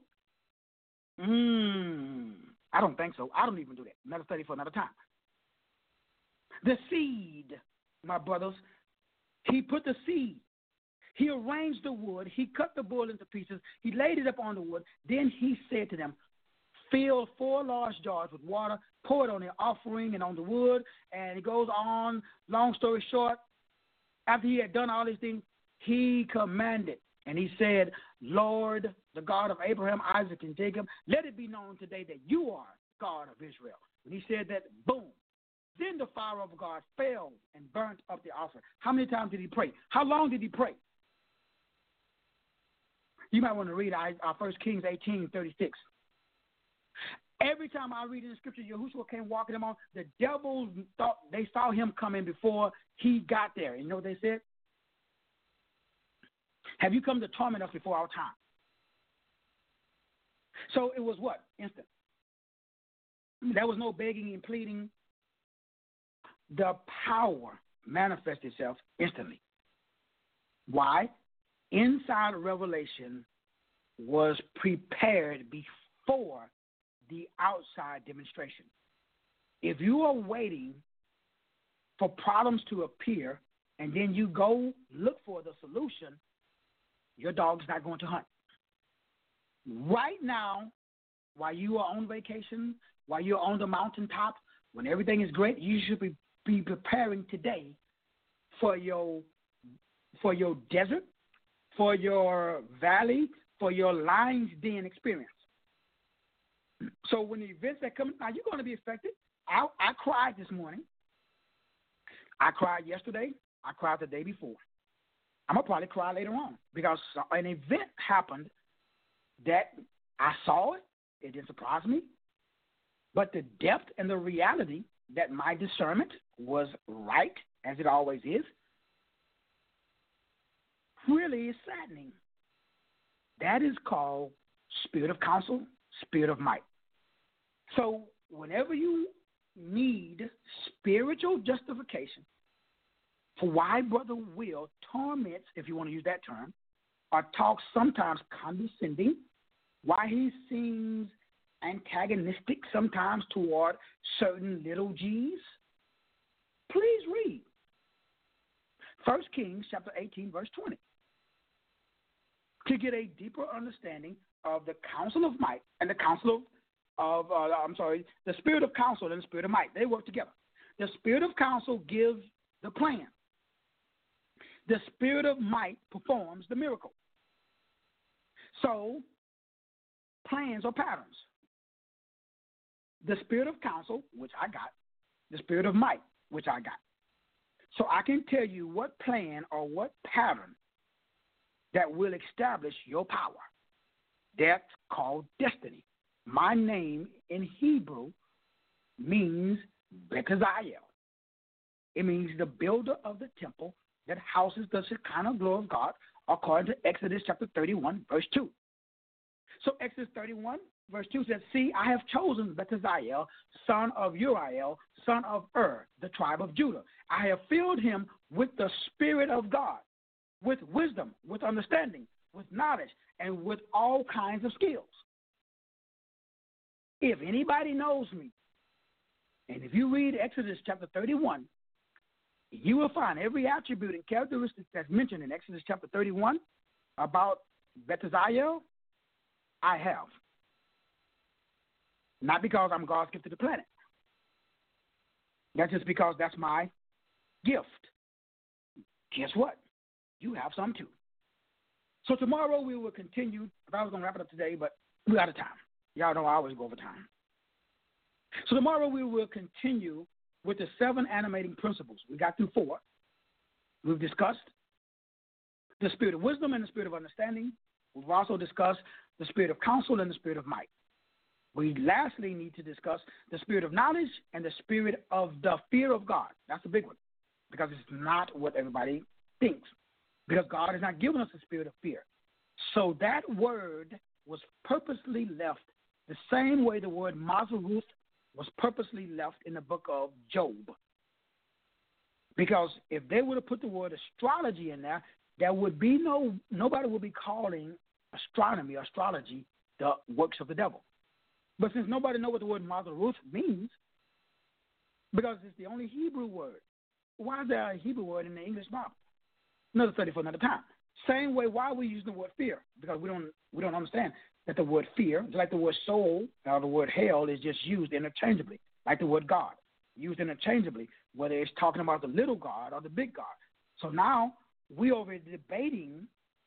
[SPEAKER 3] Mmm, I don't think so. I don't even do that. Another study for another time. The seed, my brothers, he put the seed. He arranged the wood. He cut the bull into pieces. He laid it up on the wood. Then he said to them, fill four large jars with water, pour it on the offering and on the wood. And it goes on, long story short, after he had done all these things, he commanded. And he said, Lord, the God of Abraham, Isaac, and Jacob, let it be known today that you are God of Israel. When he said that, boom. Then the fire of God fell and burnt up the offering. How many times did he pray? How long did he pray? You might want to read our First Kings eighteen thirty-six. Every time I read in the scripture, Yahushua came walking them on, the devils thought they saw him coming before he got there. And you know what they said? Have you come to torment us before our time? So it was what? Instant. There was no begging and pleading. The power manifested itself instantly. Why? Inside Revelation was prepared before the outside demonstration. If you are waiting for problems to appear and then you go look for the solution, your dog's not going to hunt. Right now, while you are on vacation, while you're on the mountaintop, when everything is great, you should be, be preparing today for your for your desert, for your valley, for your lion's den experience. So when the events that come, now you're going to be affected. I, I cried this morning. I cried yesterday. I cried the day before. I'm going to probably cry later on because an event happened that I saw it. It didn't surprise me. But the depth and the reality that my discernment was right, as it always is, really is saddening. That is called spirit of counsel, spirit of might. So whenever you need spiritual justification for why Brother Will torments, if you want to use that term, or talks sometimes condescending, why he seems antagonistic sometimes toward certain little G's, please read First Kings chapter eighteen, verse twenty, to get a deeper understanding of the counsel of might and the counsel of, of uh, I'm sorry, the spirit of counsel and the spirit of might. They work together. The spirit of counsel gives the plan. The spirit of might performs the miracle. So, plans or patterns. The spirit of counsel, which I got, the spirit of might, which I got. So I can tell you what plan or what pattern that will establish your power. That's called destiny. My name in Hebrew means Bezalel. It means the builder of the temple that houses the Shekinah glory of God, according to Exodus chapter thirty-one, verse two. So Exodus thirty-one, verse two says, see, I have chosen Bezalel, son of Uriel, son of Ur, the tribe of Judah. I have filled him with the Spirit of God, with wisdom, with understanding, with knowledge, and with all kinds of skills. If anybody knows me, and if you read Exodus chapter thirty-one, you will find every attribute and characteristic that's mentioned in Exodus chapter thirty-one about Bezalel, I have. Not because I'm God's gift to the planet. That's just because that's my gift. Guess what? You have some too. So tomorrow we will continue. If I was going to wrap it up today, but we're out of time. Y'all know I always go over time. So tomorrow we will continue with the seven animating principles. We got through four. We've discussed the spirit of wisdom and the spirit of understanding. We've also discussed the spirit of counsel and the spirit of might. We lastly need to discuss the spirit of knowledge and the spirit of the fear of God. That's a big one because it's not what everybody thinks. Because God has not given us a spirit of fear. So that word was purposely left the same way the word Mazaruth was purposely left in the book of Job. Because if they would have put the word astrology in there, there would be no, nobody would be calling astronomy or astrology the works of the devil. But since nobody knows what the word Mazaruth means, because it's the only Hebrew word, why is there a Hebrew word in the English Bible? Another study for another time. Same way, why are we using the word fear? Because we don't we don't understand that the word fear, just like the word soul or the word hell, is just used interchangeably, like the word God, used interchangeably, whether it's talking about the little God or the big God. So now we over debating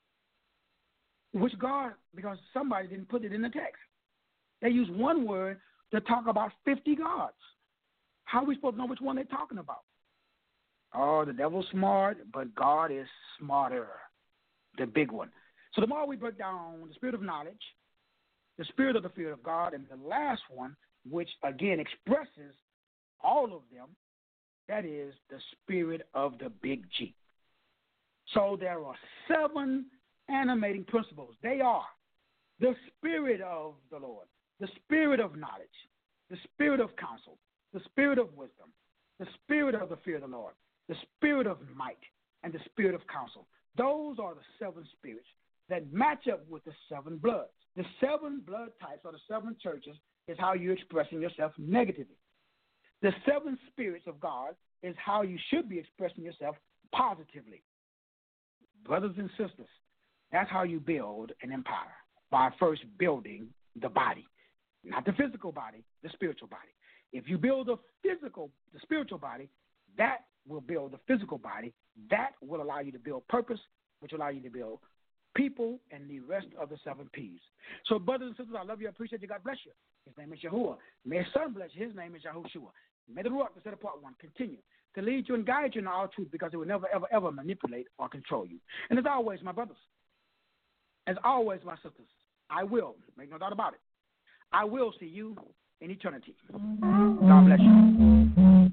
[SPEAKER 3] which God, because somebody didn't put it in the text. They use one word to talk about fifty gods. How are we supposed to know which one they're talking about? Oh, the devil's smart, but God is smarter, the big one. So tomorrow we break down the spirit of knowledge, the spirit of the fear of God, and the last one, which again expresses all of them, that is the spirit of the big G. So there are seven animating principles. They are the spirit of the Lord, the spirit of knowledge, the spirit of counsel, the spirit of wisdom, the spirit of the fear of the Lord, the spirit of might, and the spirit of counsel. Those are the seven spirits that match up with the seven bloods. The seven blood types or the seven churches is how you're expressing yourself negatively. The seven spirits of God is how you should be expressing yourself positively. Brothers and sisters, that's how you build an empire, by first building the body. Not the physical body, the spiritual body. If you build the physical, the spiritual body, that will build the physical body. That will allow you to build purpose, which will allow you to build people and the rest of the seven P's. So, brothers and sisters, I love you. I appreciate you. God bless you. His name is Yahuwah. May His Son bless you. His name is Yahushua. May the Ruach, the set apart one, continue to lead you and guide you in all truth, because it will never, ever, ever manipulate or control you. And as always, my brothers, as always, my sisters, I will, make no doubt about it, I will see you in eternity. God bless you.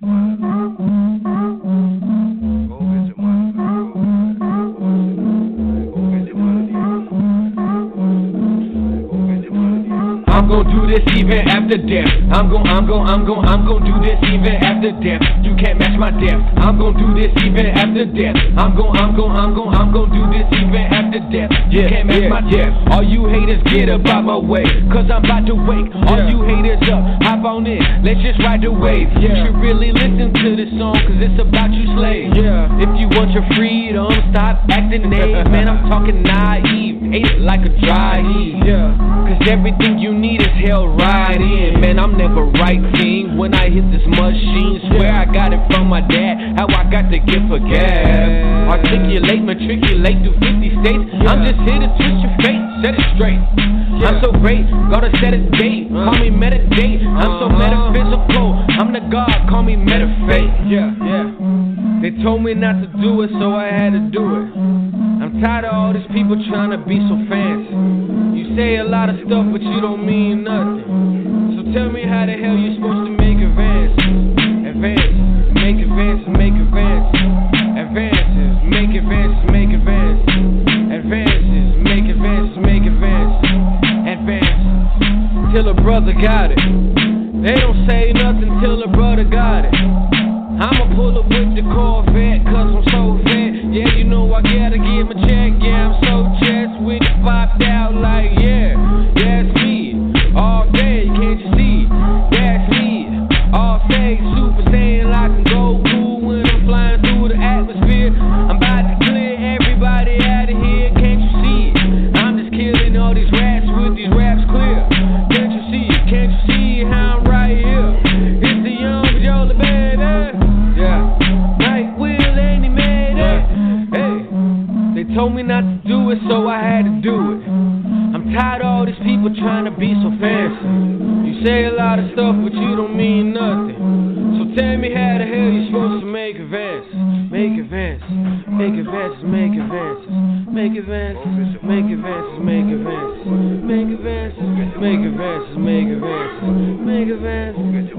[SPEAKER 2] I'm gon' do this even after death. I'm gon' I'm gon' I'm gon' I'm gon' do this even after death. You can't match my death. I'm gon' do this even after death. I'm gon' I'm gon' I'm gon' I'm gon' do this even after death. You yeah, can't match yeah, my death. Yeah. All you haters get up out my way, cause I'm about to wake. All yeah. you haters up, hop on in. Let's just ride the wave. Yeah. You should really listen to this song, cause it's about you slave. Yeah. If you want your freedom, stop acting naive. Man, I'm talking naive. Hate it like a dry heat. Yeah. Cause everything you need is held right in. Man, I'm never right thing when I hit this machine. Swear I got it from my dad, how I got the gift for gab. Articulate, matriculate through fifty states. Yeah. I'm just here to twist your fate, set it straight. Yeah. I'm so great, gotta set a date. Uh, call me meditate, I'm so uh-huh. metaphysical. I'm the God, call me metafate. Yeah, yeah. They told me not to do it, so I had to do it. I'm tired of all these people trying to be so fancy. You say a lot of stuff, but you don't mean nothing. So tell me how the hell you supposed to make advances. Advances, make advances, make advances. Advances, make advances, make advances. Advances, make advances, make advances. Advances, till a brother got it. They don't say nothing till a brother got it. I'ma pull up with the Corvette, cause I'm so fat. Yeah, you know I gotta give my check. Yeah, I'm so chest with it popped out like, yeah, that's me. All day, can't you see? That's me. All day, Super Saiyan like I'm Goku when I'm flying through the atmosphere. I'm about to clear everybody out of here, can't you see it? I'm just killing all these rats with these raps clear. Can't you see it? Can't you see how I'm right here? It's the young Viola, baby. Yeah, Night Will ain't he made it? Hey, they told me not to do it, so I had to do it. I'm tired of all these people trying to be so fancy. You say a lot of stuff, but you don't mean nothing. So tell me how the hell you supposed to make advances. Make advances, make advances, make advances. Make advances, make advances, make advances. Make advances, make advances, make advances. Make advances.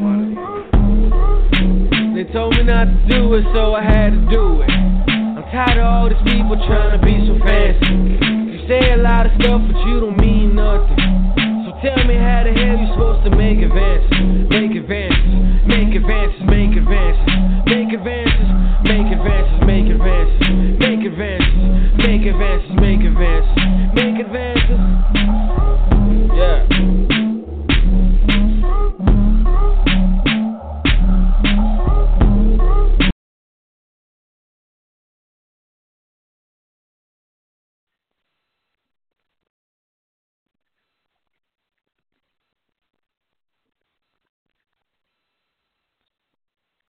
[SPEAKER 2] They told me not to do it, so I had to do it. I'm tired of all these people trying to be so fancy. You say a lot of stuff, but you don't mean nothing. So tell me how the